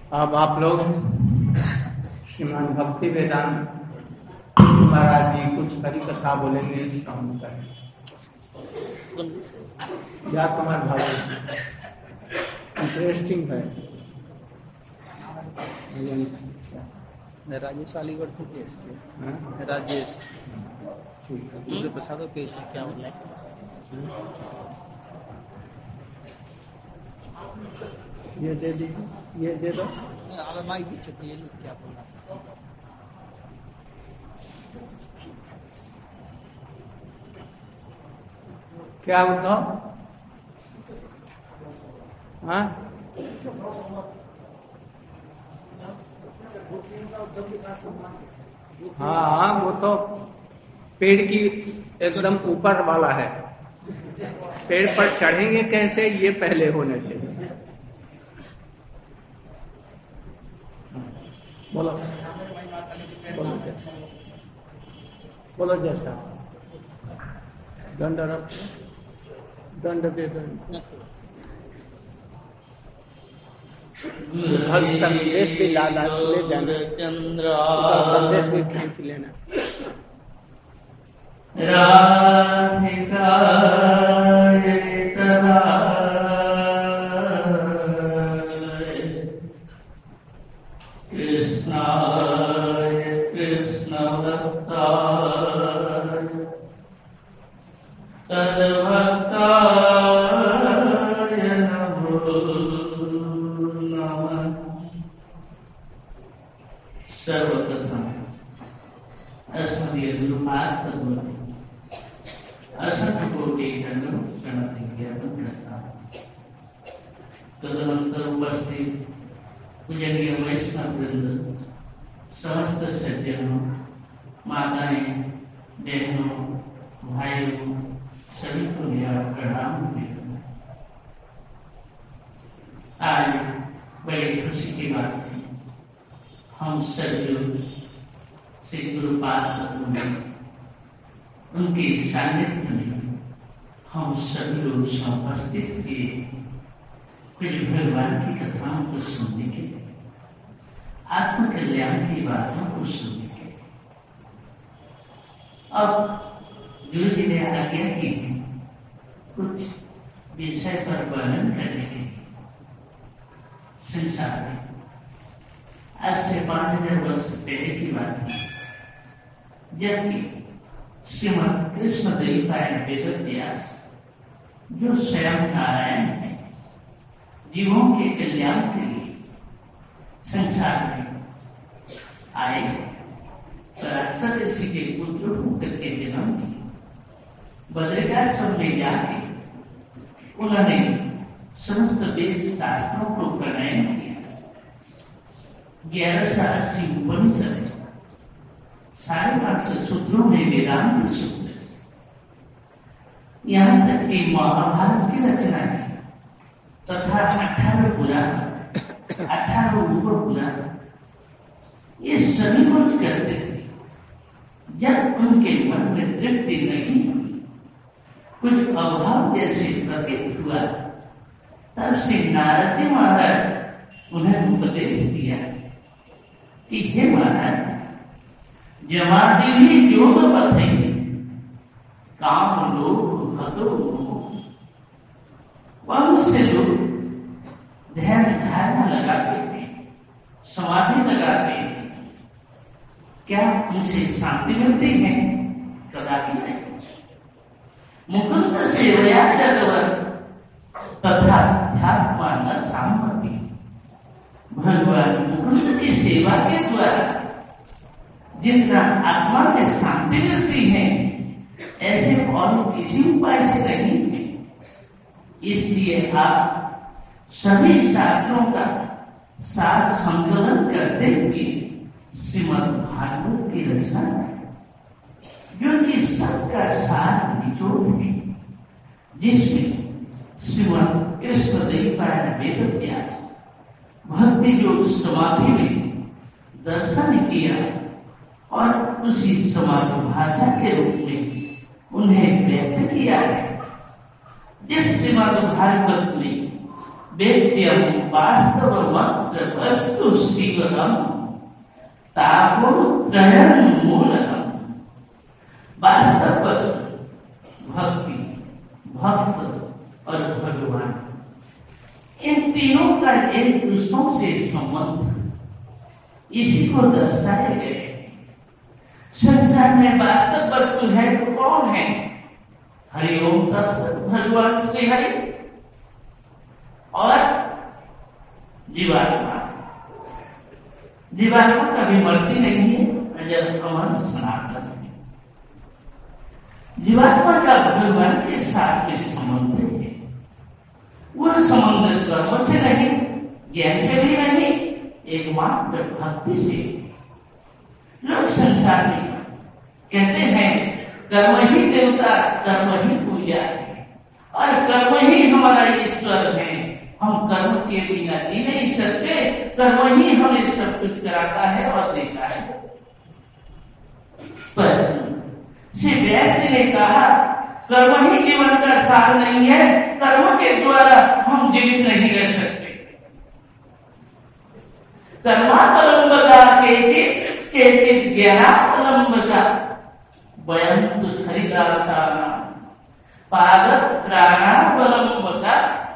अब आप लोग श्रीमान भक्ति वेदांत महाराज जी कुछ हरी कथा बोलेंगे, श्रवण करें। या कुमार भाई इंटरेस्टिंग है। राजेश अलीगढ़ থেকে এসেছে। রাজেশ দুর্গা প্রসাদও পেয়েছে क्या बोलना है? ये दे दी, ये दे दो। अगर माइक दीजिए तो ये लोग क्या बोलना है? क्या उद्धव? हाँ हाँ हाँ वो तो पेड़ की एकदम ऊपर वाला है, पेड़ पर चढ़ेंगे कैसे ये पहले होना चाहिए। बोलो बोलो जैसा बोलो जैसा दंड रख दंड दे दंड संदेश भी ला ला ले जाना, चंद्र संदेश भी खींच लेना। राधिका कृष्णाय कृष्ण भक्ताय तद्भक्ताय नमो नमः। सर्वप्रथम अस्मदीय गुरुपाद पद्म असंख्य कोटि दंडवत प्रणति ज्ञापन करता हूं। तदनंतर उपस्थित पूजनीय वैष्णव वृंद, समस्त सज्जनों, माताएं, बहनों, भाइयों, सभी को मेरा प्रणाम देता हूं। आज बड़ी खुशी की बात है, हम सभी लोग श्री गुरुपाद पद्म में उनके सानिध्य में हम सभी लोग उपस्थित किए कुछ भगवान की कथाओं को सुनने के लिए, आत्म कल्याण की बातों को सुनने के लिए। अब गुरु जी ने आज्ञा की कुछ विषय पर वर्णन करने के लिए। संसार में आज से पांच हजार वर्ष पहले की बात थी, जबकि श्रीमद कृष्ण द्वैपायन वेदव्यास जो स्वयं नारायण है, जीवों के कल्याण के लिए संसार में आए, राक्षस ऋषि के पुत्र होकर के जन्म लिए। बद्रिकाश्रम में जाके उन्होंने समस्त वेद शास्त्रों को प्रणयन किया। ग्यारह सौ अस्सी उपनिषद, साढ़े पांच सौ सूत्रों में वेदांत सूत्र, यहाँ तक कि महाभारत की रचना की, तथा अठारह पुराण, अठारह उप पुराण, ये सभी कुछ करते थे। जब उनके मन में तृप्ति नहीं हुई, कुछ अभाव जैसे प्रतीत हुआ, तब से नारद जी महाराज उन्हें उपदेश दिया कि हे महाराज, जमादेवी योग पथे काम लोग हतो, बहुत से लोग ध्यान धारणा लगाते थे, समाधि लगाते थे, क्या उनसे शांति मिलती है? कदापि नहीं। मुकुंद सेवया जगवत तथा ध्यात्मा न सामति। भगवान मुकुंद की सेवा के द्वारा जितना आत्मा में शांति मिलती है, ऐसे और किसी उपाय से नहीं है। इसलिए आप सभी शास्त्रों का सार संकलन करते हुए श्रीमद् भागवत की रचना है, जो कि सबका सार निचोड़ है, जिसमें श्रीमद् कृष्ण द्वैपायन वेदव्यास भक्ति योग समाधि में दर्शन किया और उसी समाधि भाषा के रूप में उन्हें व्यक्त किया है। जिस श्रीमद् भागवत में वेद्यम वास्तव मंत्र वस्तु ईश्वरम तापो त्रयण मूलकम। वास्तव वस्तु भक्ति, भक्त और भगवान, इन तीनों का एक दूसरों से संबंध इसी को दर्शाए गए। संसार में वास्तव वस्तु है तो कौन है? हरि ओम तत्सत, भगवान श्री हरि और जीवात्मा। जीवात्मा कभी मरती नहीं है, अजर अमर सनातन है। जीवात्मा का भगवान के साथ में संबंध है। वह संबंध कर्म से नहीं, ज्ञान से भी नहीं, एकमात्र भक्ति से। लोग संसार में कहते हैं कर्म ही देवता, कर्म ही पूजा है और कर्म ही हमारा ईश्वर है, हम कर्म के बिना जी नहीं सकते, कर्म ही हमें सब कुछ कराता है और देता है। पर श्री व्यास जी ने कहा कर्म ही जीवन का सार नहीं है, कर्म के द्वारा हम जीवित नहीं रह सकते। कर्मावलंबता केचित् केचित् ज्ञानावलंबता वयं तु हरिदासानां पादत्राणावलंबता।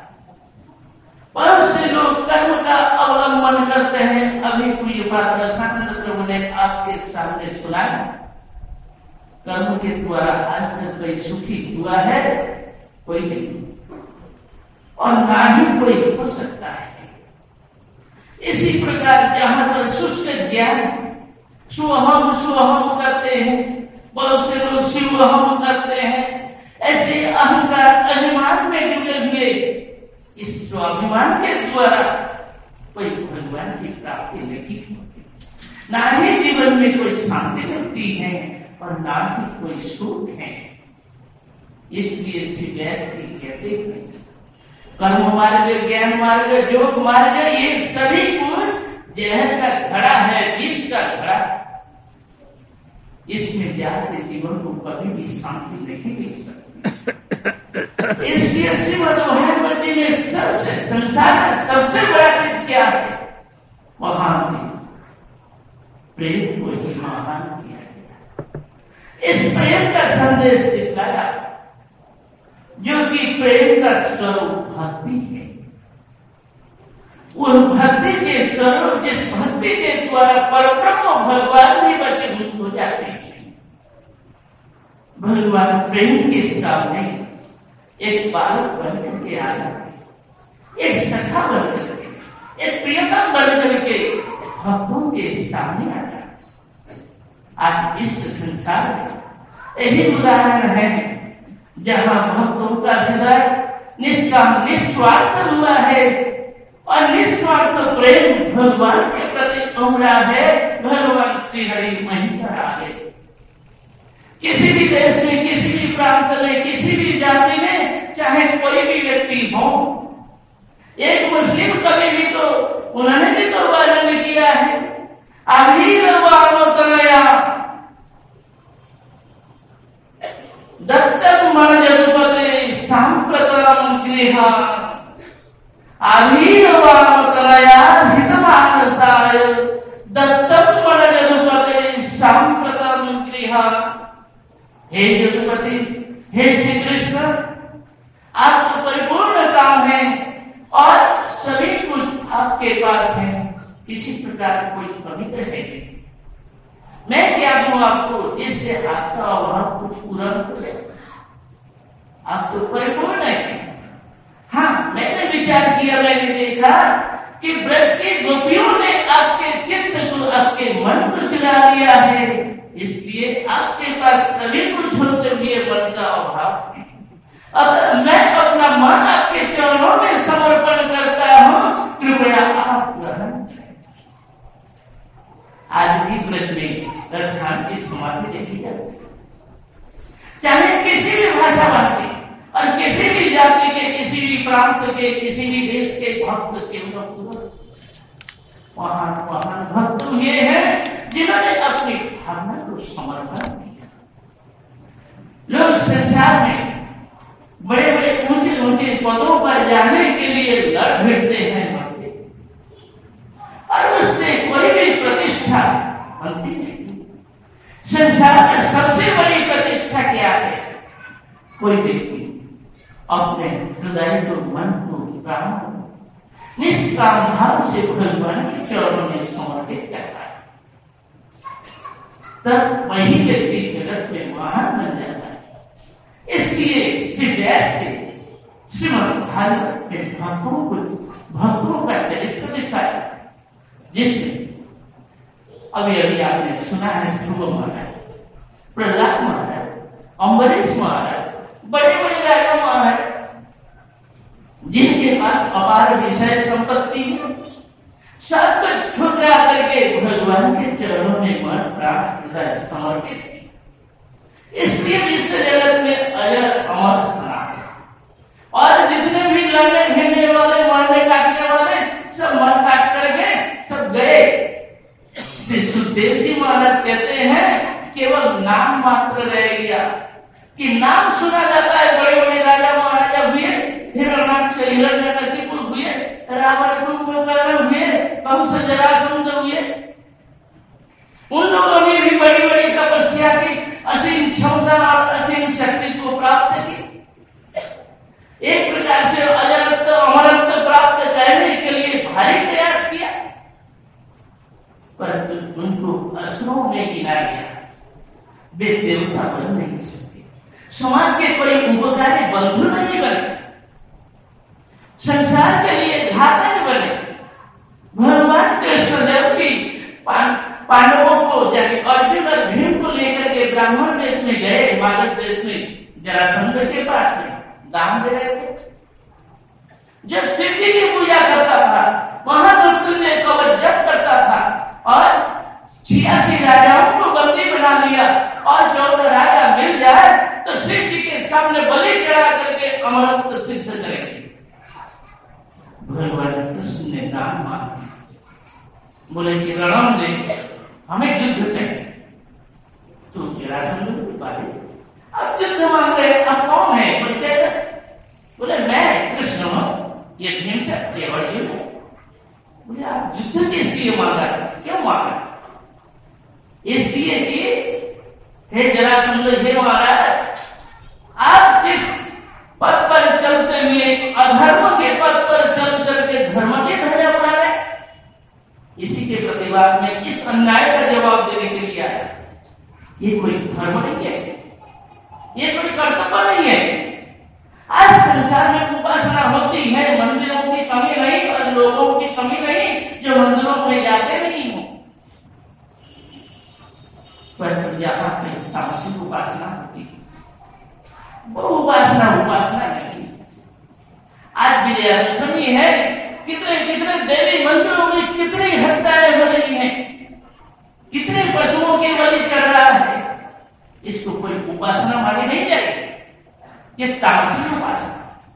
बहुत से लोग कर्म का अवलंबन करते हैं। अभी कोई बात रसानंद प्रभु ने आपके सामने सुनाया। कर्म के द्वारा आज तक कोई सुखी हुआ है? कोई नहीं, और ना ही कोई हो सकता है। इसी प्रकार जहां पर शुष्क ज्ञान सुअहम सुअहम करते हैं, बहुत से लोग शिवहम करते हैं, ऐसे अहंकार अभिमान में जुड़े हुए इस स्वाभिमान के द्वारा कोई भगवान की प्राप्ति नहीं होती, ना ही जीवन में कोई शांति मिलती है और ना ही कोई सुख है। इसलिए श्री व्यास जी कहते हैं कर्म मार्ग, ज्ञान मार्ग, योग मार्ग, ये सभी कुछ जहर का घड़ा है, विष का घड़ा। इसमें जाके जीवन को कभी भी शांति नहीं मिल सकती। इसलिए श्रीमद् भागवत जी में सबसे संसार में सबसे बड़ा चीज क्या है? महान चीज प्रेम को ही महान किया गया। इस प्रेम का संदेश दिखाया जो कि प्रेम का स्वरूप भक्ति है। उस भक्ति के स्वरूप, जिस भक्ति के द्वारा परब्रह्म भगवान भी वशीभूत हो जाते हैं। भगवान प्रेम के सामने एक बालक बनकर के आ जाते, एक सखा बनकर के, एक प्रियतम बनकर के भक्तों के सामने आ जाते। आज इस संसार में यही उदाहरण है जहां भक्तों का हृदय निष्काम निस्वार्थ हुआ है और निस्वार्थ प्रेम भगवान के प्रति उमड़ा है। भगवान श्री हरि वहीं पर आ गए। किसी भी देश में, किसी भी प्रांत में, किसी भी जाति में, चाहे कोई भी व्यक्ति हो, एक मुस्लिम कवि भी तो उन्होंने भी तो वर्णन किया है, अभीरवाणोतनया दत्तम मणजदुपते सांप्रतम गृहा अभीरवाणोतनया हितमानसाय दत्तम मणजदुपते सांप्रतम गृहा। हे जदुपति, हे श्री कृष्ण, आप तो परिपूर्ण काम है और सभी कुछ आपके पास है, किसी प्रकार कोई कमी तो है नहीं। मैं क्या दूं आपको जिससे आपका अभाव कुछ पूरा हो जाए? आप तो परिपूर्ण है। हाँ, मैंने विचार किया, मैंने देखा कि ब्रज के गोपियों ने आपके चित्त को, आपके मन को चुरा लिया है, इसलिए आपके पास सभी कुछ होते हुए मन का अभाव है। अगर मैं अपना मन आपके चरणों में समर्पण करता हूं, कृपया आप ग्रहण करें। आज भी ब्रज में रसखान की समाधि देखी जाती है। चाहे किसी भी भाषा भाषी और किसी भी जाति के, किसी भी प्रांत के, किसी भी देश के भक्त के महान महान भक्त ये हैं जिन्होंने अपनी भावना को समर्पण किया। लोग संसार में बड़े बड़े ऊंचे ऊंचे पदों पर जाने के लिए लड़ भिड़ते हैं, और उससे कोई भी प्रतिष्ठा बनती नहीं। संसार में सबसे बड़ी प्रतिष्ठा क्या है? कोई व्यक्ति अपने हृदय को, मन को, प्राण को निष्काम भाव से भगवान के चरणों में समर्पित करता है, तब वही व्यक्ति जगत में महान बन जाता है। इसलिए श्री व्यास से श्रीमद् भागवत में भक्तों को भक्तों का चरित्र दिखाया, जिसमें अभी अभी आपने सुना है ध्रुव महाराज, प्रहलाद महाराज, अम्बरीश महाराज, बड़े बड़े राजा महाराज, जिनके पास अपार विषय संपत्ति है, सब कुछ ठुकरा करके भगवान के चरणों में मन प्राण हृदय समर्पित किया। इसलिए विश्व जगत में अजर अमर सना, और जितने भी लड़ने खेलने वाले, मारने काटने वाले, सब मन काट करके सब गए। श्री सुखदेव जी महाराज कहते हैं केवल नाम मात्र रह गया, कि नाम सुना जाता है। बड़े बड़े राजा महाराजा हुए, हिरण्याक्ष हिरण्यकशिपु हुए, रावण कुंभकर्ण हुए, कंस जरासंध हुए। उन लोगों ने भी बड़ी बड़ी तपस्या की, असीम क्षमता और असीम शक्ति को प्राप्त की, एक प्रकार से अजरत्व अमरत्व प्राप्त करने के लिए भारी प्रयास किया, परंतु उनको असुरों में गिना गया। वे देवता बन नहीं सके, समाज के कोई उपकारी बंधु नहीं बने, संसार के लिए घातक बने। भगवान कृष्ण देव की पांडवों को, यानी अर्जुन और भीम को लेकर के ब्राह्मण देश में गए, मागध देश में जरासंध के पास में दान दे रहे थे। जो शिव जी की पूजा करता था, महामृत्युंजय कवच जप करता था, और छियासी राजाओं को बंदी बना लिया, और चौदह राजा मिल जाए तो शिव जी के सामने बलि चढ़ा करके अमरत्व सिद्ध करेंगे। भगवान कृष्ण ने दान मांगा, बोले कि रणम दे, हमें युद्ध चाहिए। तो जरासंध के बारे अब युद्ध मांग रहे, अब कौन है बच्चे? बोले मैं कृष्ण हूं, ये भीम से अर्जुन है। बोले आप युद्ध किस लिए मांगा, क्यों मांगा? इसलिए कि हे जरासंध, हे महाराज, आप जिस पद पर चलते हुए अधर्म के पद पर चल करके धर्म की ध्वजा उड़ा रहे, इसी के प्रतिवाद में इस अन्याय का जवाब देने के लिए आया। ये कोई धर्म नहीं है, ये कोई कर्तव्य नहीं है। आज संसार में उपासना होती है, मंदिरों की कमी नहीं और लोगों की कमी नहीं जो मंदिरों में जाते नहीं हो, पर यहाँ पे तामसिक उपासना होती है, वो उपासना उपासना नहीं। आज विजयादशमी है, कितने कितने देवी मंदिरों में कितनी हत्याएं हो रही हैं, कितने पशुओं की बलि चढ़ रहा है, इसको कोई उपासना मानी नहीं जाएगी, ये तामसिक उपासना।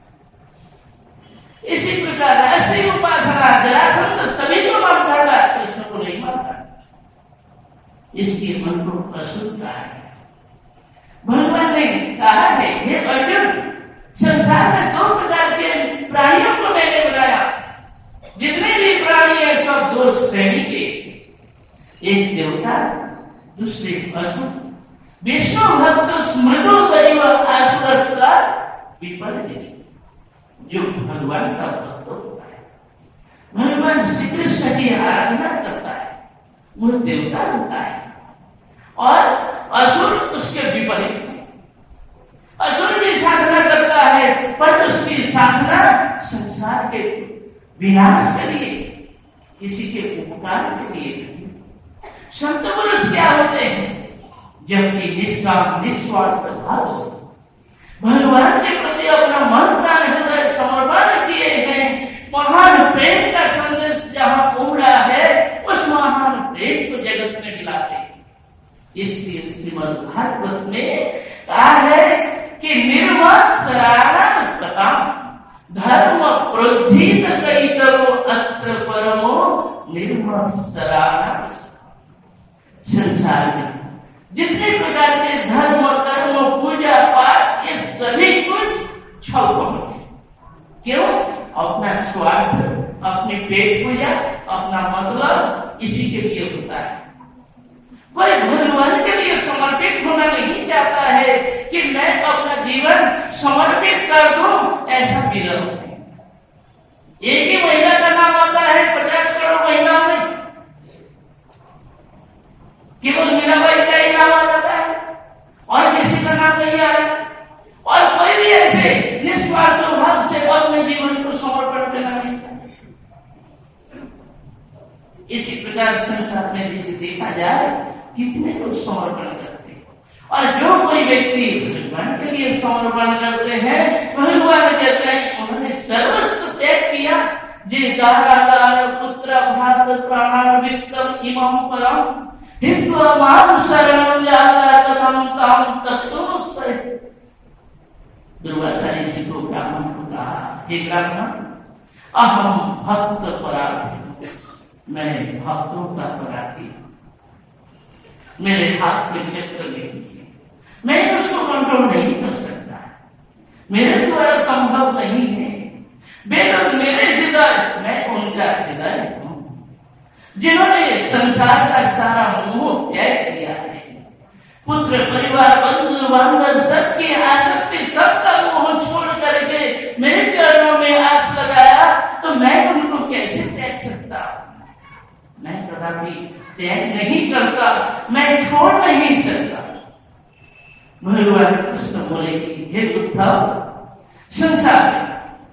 इसी प्रकार ऐसी उपासना जरासंध सभी को मानता था, कृष्ण को नहीं मानता, इसके मन को अशुद्ध कहा है। भगवान ने कहा है, हे अर्जुन, संसार में दो प्रकार के प्राणियों को मैंने बनाया, जितने भी प्राणी है सब दो श्रेणी के, एक देवता, दूसरे असुर। विष्णु भक्त स्मृतो दैव आसुरस्ता विपर्जय, जो भगवान का भक्त होता है, भगवान श्री कृष्ण की आराधना करता है, वो देवता होता है, और असुर उसके विपरीत है। असुर भी साधना करता है, पर उसकी साधना संसार के विनाश के लिए, किसी के उपकार के लिए नहीं। संत पुरुष क्या होते हैं? जबकि निष्काम निस्वार्थ भाव से भगवान के प्रति अपना मन प्राण हृदय समर्पण किए हैं, महान प्रेम का संदेश जहां उमड़ा है, उस महान प्रेम को जगत में मिलाते हैं। इसलिए श्रीमद् भागवत में कहा है कि निर्मत्सराणां सताम् धर्म प्रोज्झित कइतरो अत्र परमो निर्मत्सराणां। संसार में जितने प्रकार के धर्म, कर्म, पूजा पाठ, ये सभी कुछ छल कपट है। क्यों? अपना स्वार्थ, अपनी पेट पूजा, अपना मतलब इसी के लिए होता है। कोई भगवान के लिए समर्पित होना नहीं चाहता है कि मैं अपना जीवन समर्पित कर दूं, ऐसा विरल है। एक ही महिला का नाम आता है पचास करोड़ महिलाओं में, केवल मीराबाई का ही नाम आ जाता है और किसी का नाम नहीं आ रहा। और कोई भी ऐसे निस्वार्थ भाव से अपने जीवन को समर्पण करना नहीं चाहता। इसी प्रकार संसार में यदि देखा जाए कितने लोग समर्पण करते हैं, और जो कोई व्यक्ति भगवान के लिए समर्पण करते हैं, भगवान कहते हैं उन्होंने सर्वस्व त्याग किया। जे दारादार पुत्र भात प्राण वित्तम इमं परम हित्वा मां शरणं याता कथम ताम तत्व से। दुर्वासा ऋषि को ब्राह्मण को कहा, हे ब्राह्मण, अहम भक्त पराधी, मैं भक्तों का पराधी, मेरे हाथ में चक्र नहीं है, मैं उसको कंट्रोल नहीं कर सकता, मेरे द्वारा संभव नहीं है। बेगम मेरे हृदय, मैं उनका हृदय हूं जिन्होंने संसार का सारा मोह त्याग किया है। पुत्र परिवार बंधु बांधव सबकी आसक्ति सबका मोह छोड़ करके मेरे चरणों में आस लगाया, तो मैं उनको कैसे त्याग सकता? मैं कदापि त्याग नहीं करता, मैं छोड़ नहीं सकता। भगवान कृष्ण बोले कि हे उद्धव, संसार में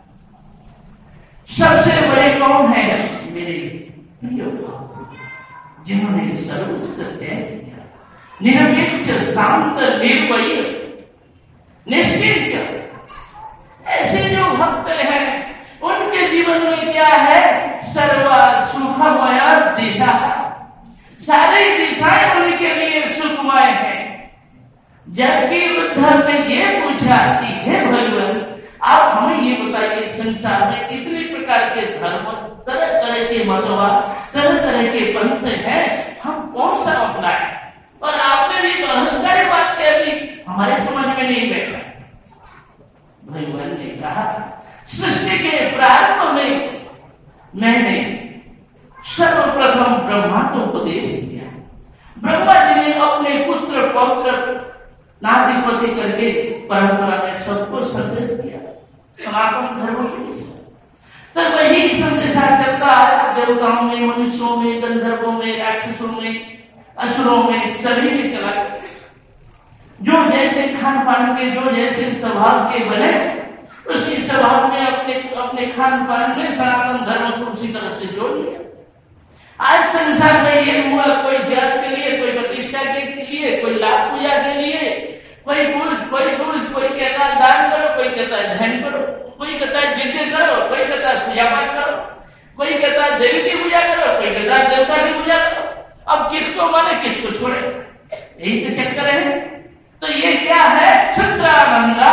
सबसे बड़े कौन है? मेरे प्रिय भक्त, जिन्होंने सर्वस्व त्याग किया, निरपेक्ष शांत निर्भय निष्किंच। ऐसे जो भक्त हैं उनके जीवन में क्या है? सर्वा सुखमय दिशा, सारी दिशाएं उनके लिए सुखमय है। जबकि उद्धव ने ये पूछा कि हे भगवान, आप हमें ये बताइए, संसार में इतने प्रकार के धर्म, तरह तरह के मतवाद, तरह तरह के पंथ हैं, हम कौन सा अपनाएं? और आपने भी बहुत सारी बात कह दी, हमारे समझ में नहीं बैठा। भगवान ने कहा, सृष्टि के प्रारंभ में मैंने सर्वप्रथम ब्रह्मा को उपदेश दिया। ब्रह्मा जी ने अपने पुत्र पौत्र नाधिपति करके परंपरा में सबको संदेश दिया, सनातन धर्म के विषय। तब वही संदेशा चलता है देवताओं में, मनुष्यों में, गंधर्वों में, राक्षसों में, असुरों में, सभी में चला। जो जैसे खान पान के, जो जैसे स्वभाव के बने, उसी स्वभाव में अपने अपने खान पान में सनातन धर्म को उसी तरह से जोड़ लिया। आज संसार में ये हुआ, कोई जस के लिए, कोई प्रतिष्ठा के लिए, कोई लाभ पूजा के लिए, कोई पुरुष, कोई पुरुष, कोई कहता है दान करो, कोई कहता है ध्यान करो, कोई कहता है यज्ञ करो, कोई कहता है पूजा पाठ करो, कोई कहता है देवी की पूजा करो, कोई कहता है देवता की पूजा करो। अब किसको माने, किसको छोड़े, यही तो चक्कर है। तो ये क्या है? क्षुद्रानंदा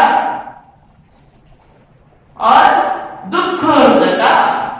और दुख उर्दता।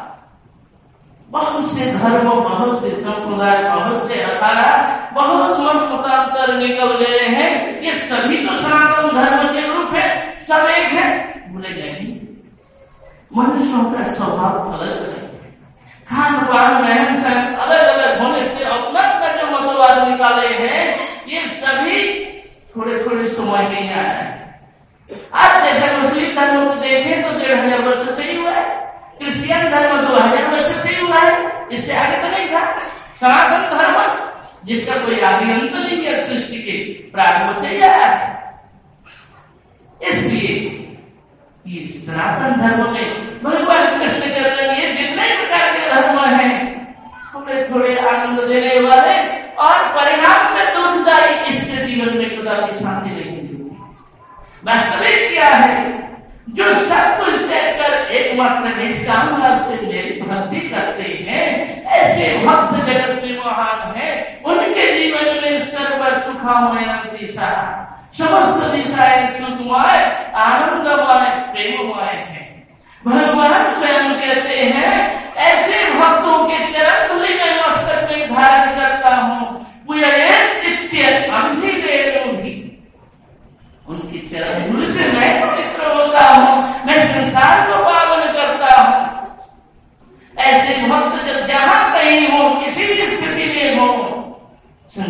बहुत से धर्म, बहुत से संप्रदाय, बहुत से अखाड़ा, बहुत मत मतांतर निकल गए हैं। ये सभी तो सनातन धर्म के रूप है, सब एक है। बोले नहीं, मनुष्यों का स्वभाव अलग अलग है, खान पान रहन सहन अलग अलग होने से अपना अपना जो मतवाद निकाले हैं, ये सभी थोड़े थोड़े समय में ही आया है। आज जैसे मुस्लिम धर्म को देखें तो डेढ़ हजार वर्ष से ही हुआ है, क्रिश्चियन धर्म दो हजार वर्ष से ही हुआ है, इससे आगे तो नहीं था। सनातन धर्म जिसका कोई आदि अंत नहीं है, सृष्टि के प्रारंभ से ही आया है। इसलिए ये सनातन धर्म में भगवान कृष्ण कहते हैं ये जितने प्रकार के धर्म हैं, थोड़े थोड़े आनंद देने वाले और परिणाम में दुखदायी, इसके जीवन में कदापि शांति नहीं मिलती। वास्तविक क्या है? जो सब कुछ देखकर एकमात्र निष्काम भाव से मेरी भक्ति करते हैं, ऐसे भक्त जगत में महान है। उनके जीवन में सर्व सुखमय दिशा, समस्त दिशाएं सुखमय, आनंदमय, प्रेममय है। भगवान स्वयं कहते हैं ऐसे भक्तों के चरण धूलि में मस्तक में धारण करता हूँ। उनकी चरण धूलि से मैं पवित्र होता हूँ, मैं संसार को पावन करता हूँ। ऐसे भक्त जब जहां कहीं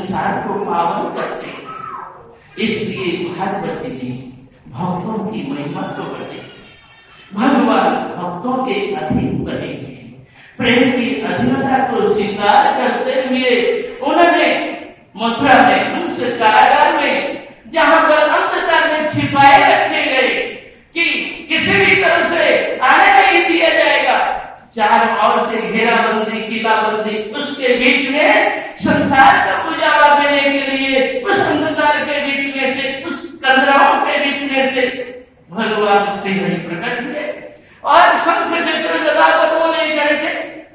संसार को पावन करते हैं। इसलिए भागवत ने भक्तों की महिमा को बढ़े, भगवान भक्तों के अधीन बने, प्रेम की अधीनता को स्वीकार करते हुए उन्होंने मथुरा में कंस कारागार में, जहां पर अंधकार में छिपाए रखे गए कि किसी भी तरह से आने नहीं दिया जाएगा, चार ओर से घेराबंदी किलाबंदी, उसके बीच में संसार का उजाला देने के लिए उस अंधकार के बीच में से, उस कंदराओं के बीच में से भगवान श्री हरि प्रकट हुए और शंख चक्र गदा पद्म लेकर के,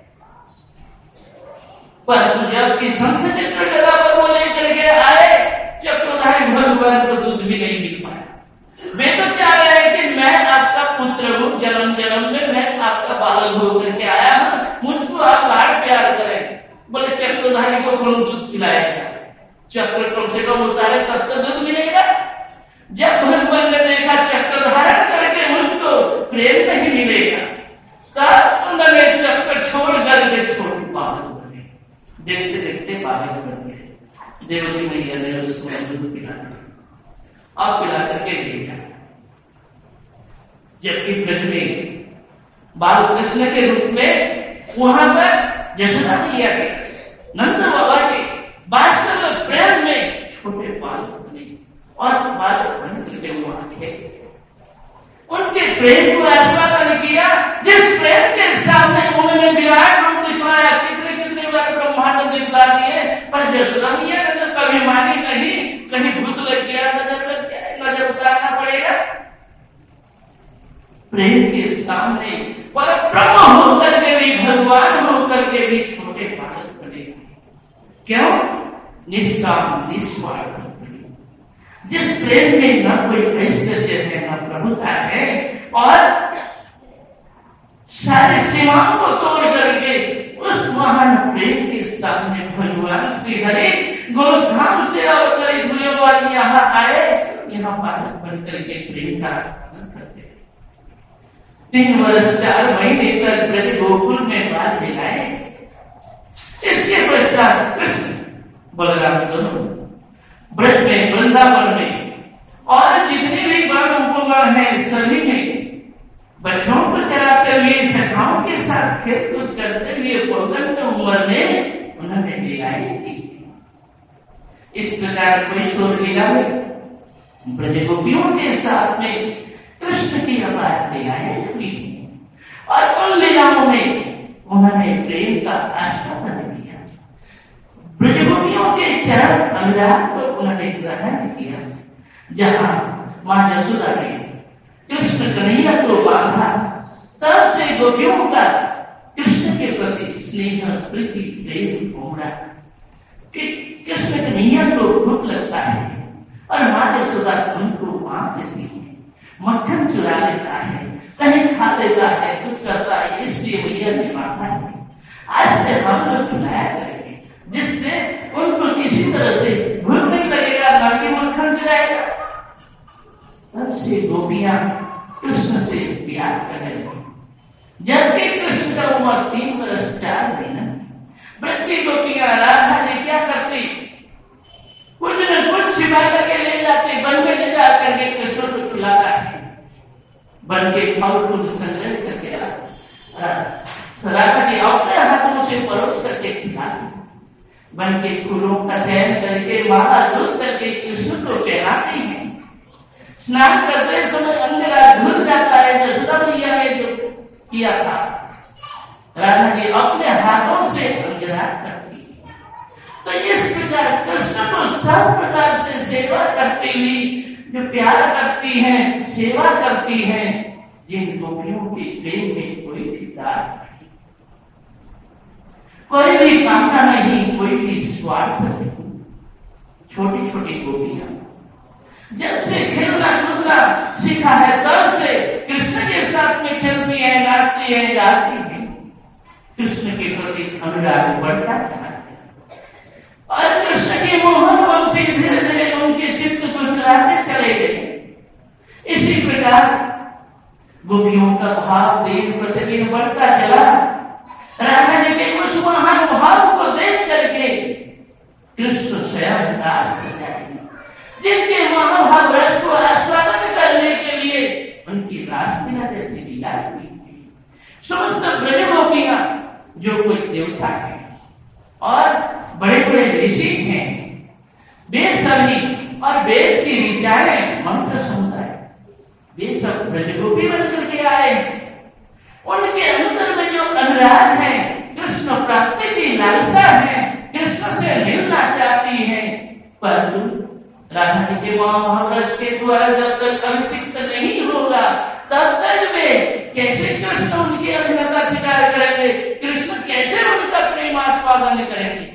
परंतु जबकि शंख चक्र गदा पद्म लेकर के आए, चक्रधारी भगवान को दूध भी नहीं मिल पाया। वे तो चाह रहे हैं कि मैं आपका पुत्र हूं, जन्म जन्म में मैं आपका बालक होकर के आया हूं, मुझको आप लाड प्यार करें। बोले चक्रधारी को कौन दूध पिलाएगा, चक्र कम से कम उतारे तब तो दूध मिलेगा। जब भगवान ने देखा चक्र धारण करके मुझको प्रेम नहीं मिलेगा, तब उन्होंने चक्र छोड़ करके छोड़ बालक बने। देखते देखते बालक बन गए। देवकी मैया ने उसको दूध पिलाया और पिला करके ले गया। जबकि ब्रज में बाल कृष्ण के रूप में वहां पर यशोदा मैया के, नंद बाबा के वास्तव प्रेम में छोटे बालक बने और बालक बन करके वहां खेले। उनके प्रेम को आस्वादन किया, जिस प्रेम के सामने उन्होंने विराट रूप दिखलाया, कितने कितने बार ब्रह्मांड दिखला दिए, पर यशोदा मैया ने तो कभी मानी नहीं। कहीं भूत लग गया, नजर लग गया, नजर उतारना पड़ेगा। प्रेम के सामने पर ब्रह्म होकर के भी, भगवान होकर के भी छोटे बालक बने। क्यों? निष्काम निस्वार्थ प्रेम, जिस प्रेम में न कोई ऐश्वर्य है, न प्रभुता है, और सारी सीमाओं को तोड़ करके उस महान प्रेम के सामने भगवान श्री हरि गोधाम से अवतरित हुए और यहाँ आए, यहाँ बालक बनकर के प्रेम का आस्वादन करते। तीन वर्ष चार महीने तक ब्रज गोकुल में बाल मिलाए। इसके पश्चात कृष्ण बलराम दोनों ब्रज में, वृंदावन में और जितने भी वन उपवन है, सभी में बच्चों को चलाते हुए, सखाओं के साथ खेल कूद करते हुए पौगन की उम्र में उन्होंने लीलाएं की। इस प्रकार कोई शोर लीला में ब्रज गोपियों के साथ में कृष्ण की अपार लीलाएं हुई और उन लीलाओं में उन्होंने प्रेम का आस्वादन किया। ब्रज गोपियों के चरण अनुराग को उन्होंने ग्रहण किया। जहां मां यशोदा ने कृष्ण कन्हैया को बांधा, तब से गोपियों का कृष्ण के प्रति स्नेह, प्रीति, प्रेम उमड़ा कि कृष्ण कन्हैया को भूख लगता है और मां यशोदा उनको बांध देती है, मक्खन चुरा लेता है, कहीं खा लेता है, कुछ करता है, इसलिए मैया ने बांधा है। आज से हम लोग खिलाया करेंगे, जिससे उनको किसी तरह से भूख नहीं लगेगा, न कि मक्खन चुराएगा। तब से गोपियां कृष्ण से प्यार करने लगी। जबकि कृष्ण का उम्र तीन वर्ष चार महीना, ब्रज की गोपियां राधा ने क्या करती, कुछ न कुछ छिपा करके ले जाते, बन में ले जा करके कृष्ण को खिलाता है, बन के फल फूल संग्रह करके राधा जी अपने हाथों से परोस करके खिलाती, बन के फूलों का चयन करके माला दूध करके कृष्ण को पहनाते हैं। स्नान करते समय अंधेरा धुल जाता है, यशोदा मैया ने जो किया था, राधा जी अपने हाथों से अंधेरा करती है। तो इस प्रकार कृष्ण को सब प्रकार से सेवा करती हुई, जो प्यार करती हैं, सेवा करती हैं, जिन गोपियों के प्रेम में कोई भी दाग नहीं, कोई भी कामना नहीं, कोई भी स्वार्थ नहीं। छोटी छोटी गोपियां जब से खेलना कूदना सीखा है, तब से कृष्ण के साथ में खेलती है, नाचती है, गाती है। कृष्ण के प्रति अनुराग बढ़ता चला गया और कृष्ण के मोहन वंशी धीरे धीरे उनके चित्त को चुराते चले गए। इसी प्रकार गोपियों का भाव दिन प्रतिदिन बढ़ता चला। राधा जी के उस महान भाव को देख करके कृष्ण स्वयं जिनके महाभाव रस को आस्वादन करने के लिए उनकी रासलीला जैसी लीला हुई थी। समस्त ब्रज गोपियां जो कोई देवता है और बड़े बड़े ऋषि हैं, वे सभी और वेद की ऋचाएं मंत्र समुदाय, वे सब ब्रज गोपी बनकर के आए। उनके अंदर में जो अनुराग है, कृष्ण प्राप्ति की लालसा है, कृष्ण से मिलना चाहती है, परंतु राधा जी के महाभाव रस के द्वारा जब तक अभिषिक्त नहीं होगा तब तक वे कैसे कृष्ण उनकी अधीनता स्वीकार करेंगे, कृष्ण कैसे उनका प्रेम आस्वादन करेंगे।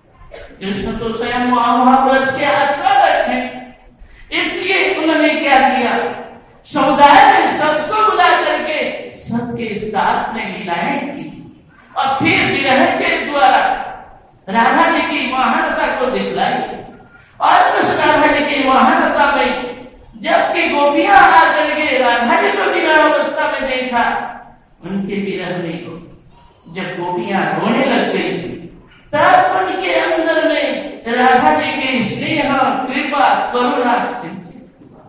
कृष्ण तो स्वयं महाभाव रस के आस्वादक हैं, इसलिए उन्होंने क्या किया, समुदाय में सबको बुला करके सबके साथ में लीलाएं की और फिर विरह के द्वारा राधा जी की महानता को दिखलाई। और उस राधा जी की महानता में जबकि गोपियां आकर के राधा जी को विरह अवस्था में देखा, उनके विरह में जब गोपियां रोने लग गई तब उनके अंदर में राधा जी की स्नेह, कृपा, करुणा सिंचित हुआ।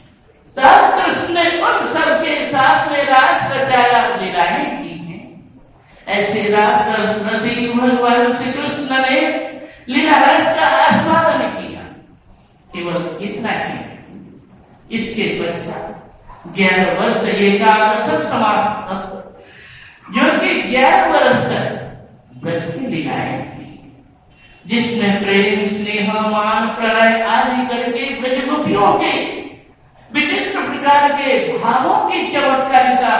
तब कृष्ण ने उन सबके साथ में रास रचाया, लीलाएं की हैं। ऐसे रास रस रसिक भगवान श्री कृष्ण ने लीला रस का आस्वादन किया। केवल इतना ही, इसके पश्चात ग्यारह वर्ष एकादश समास तत्व जो कि ग्यारह वर्ष तक ब्रज की लीलाएं की, जिसमें प्रेम, स्नेह, मान, प्रणय आदि करके ब्रज गोपियों के विचित्र प्रकार के भावों की चमत्कारिता,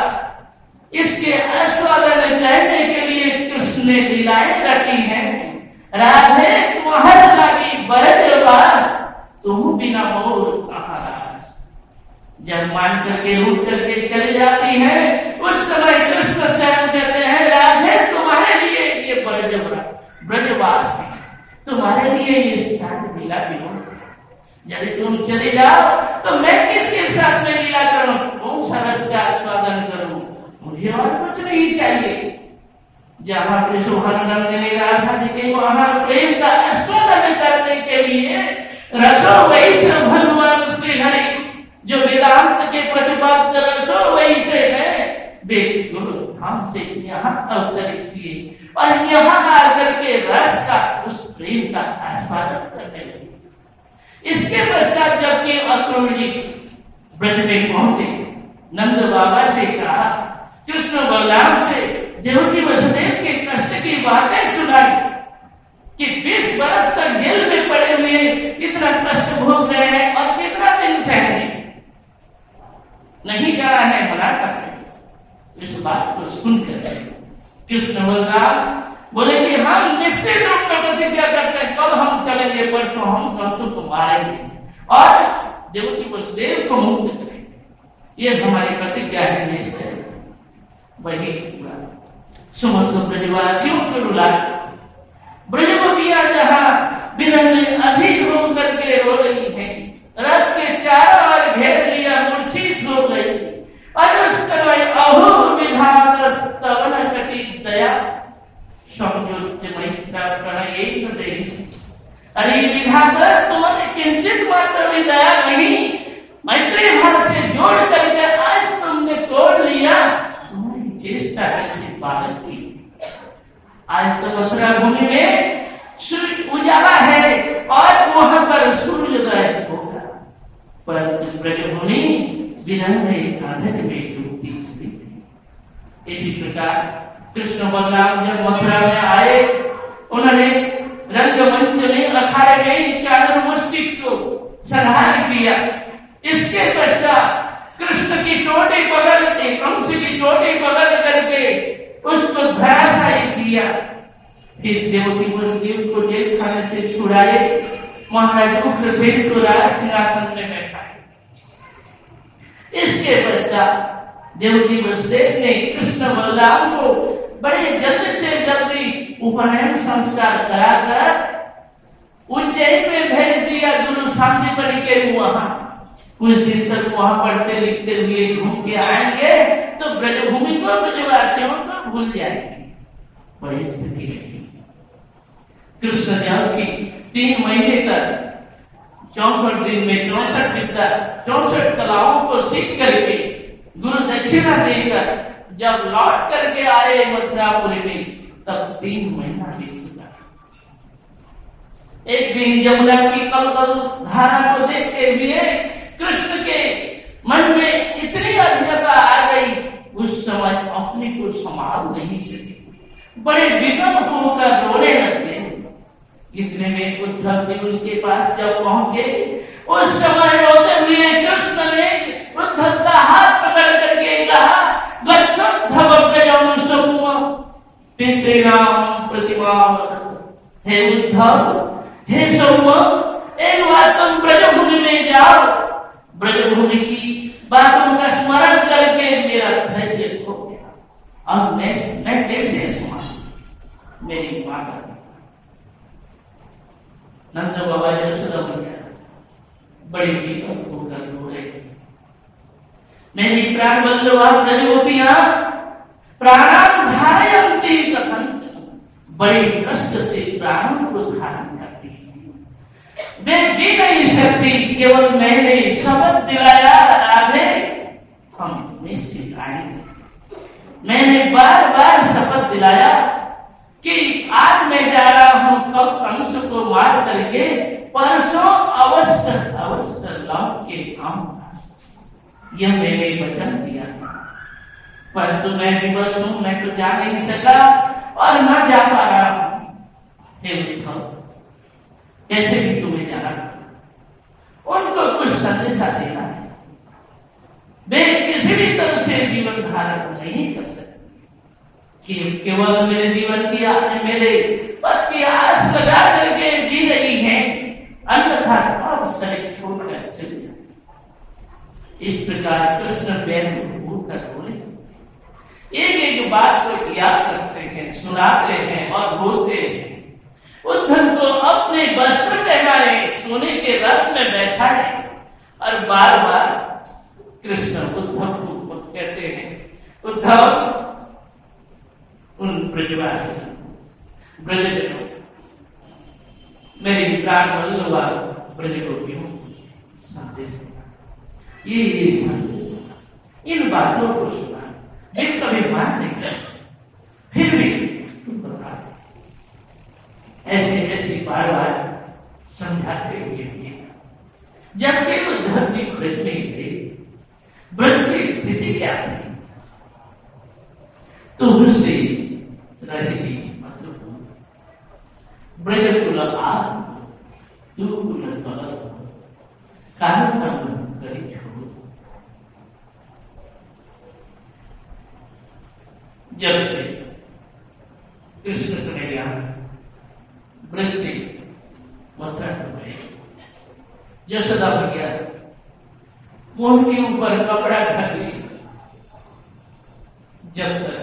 इसके आस्वादन करने के लिए कृष्ण ने लीलाएं रची हैं। राधे तुम्हार लागी ब्रजवास, तुम बिना मोर कहाँ रास। जब मान करके उठ करके चले जाती है, उस समय कृष्ण स्वयं कहते हैं, राधे तुम्हारे लिए ये ब्रजवास है, तुम्हारे लिए ये साथ लीला विनोद। यदि तुम चले जाओ तो मैं किसके साथ में लीला करूं, कौन सा रस का आस्वादन करूं, मुझे और कुछ नहीं चाहिए। जहां पे शोभानंद ने राधा जी के महान प्रेम का आस्वादन करने के लिए रसो वैसे भगवान श्री हरि जो वेदांत के प्रतिपाद्य रसो वैसे है, वे गुरु धाम से यहाँ अवतरित हुए और यहाँ आकर के रस का, उस प्रेम का आस्वादन करने लगे। इसके पश्चात जबकि अक्रूर जी ब्रज में पहुंचे, नंद बाबा से कहा, कृष्ण बलराम से देवकी वसुदेव के कष्ट की बातें सुनाई कि बीस बरस तक जेल में पड़े हुए इतना कष्ट भोग रहे हैं और कितना दिन सहने नहीं करा है, मना कर रहे। इस बात को सुनकर कृष्ण बलराम बोले कि हम निश्चित रूप में प्रतिज्ञा करते हैं, कल हम चलेंगे, परसों हम कंसों को मारेंगे और देवकी वसुदेव को मुक्त करेंगे। ये हमारी प्रतिज्ञा है निश्चय। वही समस्त ब्रजवासियों को रुला, ब्रज गोपियां जहां विरह में अधीर होकर के रो रही हैं, रथ के चारों ओर घेर लिया, मूर्छित हो गई। और उस समय अहो विधाता स्तवन कची दया संयुक्त मैत्रा प्रणय दे। अरे विधाता, तुमने किंचित मात्र भी दया नहीं, मैत्री भाव से जोड़ करके आज तुमने तोड़ लिया। तुम्हारी चेष्टा कैसे पालन की। आज तो मथुरा भूमि में सूर्य उजाला है और वहां पर सूर्योदय होगा, परंतु ब्रजभूमि विरह में आनंद में डूबती चली गई। इसी प्रकार कृष्ण बलराम जब मथुरा में आए, उन्होंने रंगमंच में अखाड़े में चादर मुष्टि को संहार किया। इसके पश्चात कृष्ण की चोटी पकड़ के, कंस की चोटी पकड़ करके उसको धराशायी किया। फिर देवकी वसुदेव को जेल खाने से छुड़ाए, महाराज उग्रसेन को राज सिंहासन में बैठाए। इसके पश्चात देवकी वसुदेव ने कृष्ण बलराम को बड़े जल्द से जल्दी उपनयन संस्कार कराकर उज्जैन में भेज दिया, गुरु सांदीपनि के वहां। कुछ दिन तक वहां पढ़ते लिखते हुए घूम के आएंगे तो ब्रजभूमि को, ब्रजवासियों को भूल जाएंगे। बड़ी स्थिति रही। कृष्ण जब की तीन महीने तक चौसठ दिन में चौसठ विद्या चौसठ कलाओं को सीख करके गुरु दक्षिणा देकर जब लौट करके आए मथुरापुरी में, तब तीन महीना बीत चुका। एक दिन यमुना की कलकल धारा को देखते हुए कृष्ण के मन में इतनी अधीरता आ गई, उस समय अपने को संभाल नहीं सके, बड़े विकल होकर रोने लगते। इतने में उद्धव जी उनके पास जब पहुंचे, उस समय रोते हुए कृष्ण ने उद्धव का हाथ पकड़ करके कहा, गच्छोद्धव प्रजम पितॄणां प्रतिमा। हे उद्धव, हे सौम्य, एक बार तुम ब्रजभूमि में जाओ, ब्रजभूमि की बातों का स्मरण करके मेरा धैर्य खो गया। अब मैं मैं कैसे संभालूं मेरी माता? नंद बाबा यशोदा मैया बड़ी विकल्प होकर रो रहे। मेरी प्राण बल्लवा ब्रजगोपियां प्राणान धारयन्ति कथन, बड़े कष्ट से प्राणों को धारण करती है। वे जी नहीं सकती, केवल मैंने शपथ दिलाया, राधे हम निश्चित आएंगे। मैंने बार बार शपथ दिलाया कि आज मैं जा रहा हूं, कल कंस को मार करके परसों अवश्य अवश्य लौट के आऊंगा। यह मैंने वचन दिया था, परंतु मैं विवश हूं, मैं तो जा नहीं सका और न जा पा रहा हूं। हे उद्धव, कैसे भी तुम्हें जाना, उनको कुछ संदेशा देना है। वे किसी भी तरह से जीवन धारण नहीं कर सकते कि केवल मेरे जीवन की मेरे पद की आस लगा करके जी रही है, अन्यथा अब शरीर छोड़कर चली जाती। इस प्रकार कृष्ण बैर होकर बोले, एक एक बात को याद करते हैं, सुनाते हैं और बोलते हैं। उद्धव को अपने वस्त्र पहनाए, सोने के रथ में बैठाए और बार बार कृष्ण उद्धव को कहते हैं, उद्धव उन ब्रजवासी ब्रजजनों, मेरी प्राण बल्लवा ब्रजगोपियों संदेश देना, ये ये संदेश देना, इन बातों को सुना, जिन कभी मान नहीं करते, फिर भी तुम बता ऐसे ऐसे बार बार समझाते हुए भी। जबकि उद्धव जी ब्रज में गए, ब्रज की स्थिति क्या थी? तुलसी रहती मतलब ब्रज कुल आग तू कुल कल कारण करी छोड़। जब से कृष्ण कन्हैया ब्रज से मथुरा को गए, यशोदा मैया मुंह के ऊपर कपड़ा ढक ली। जब तक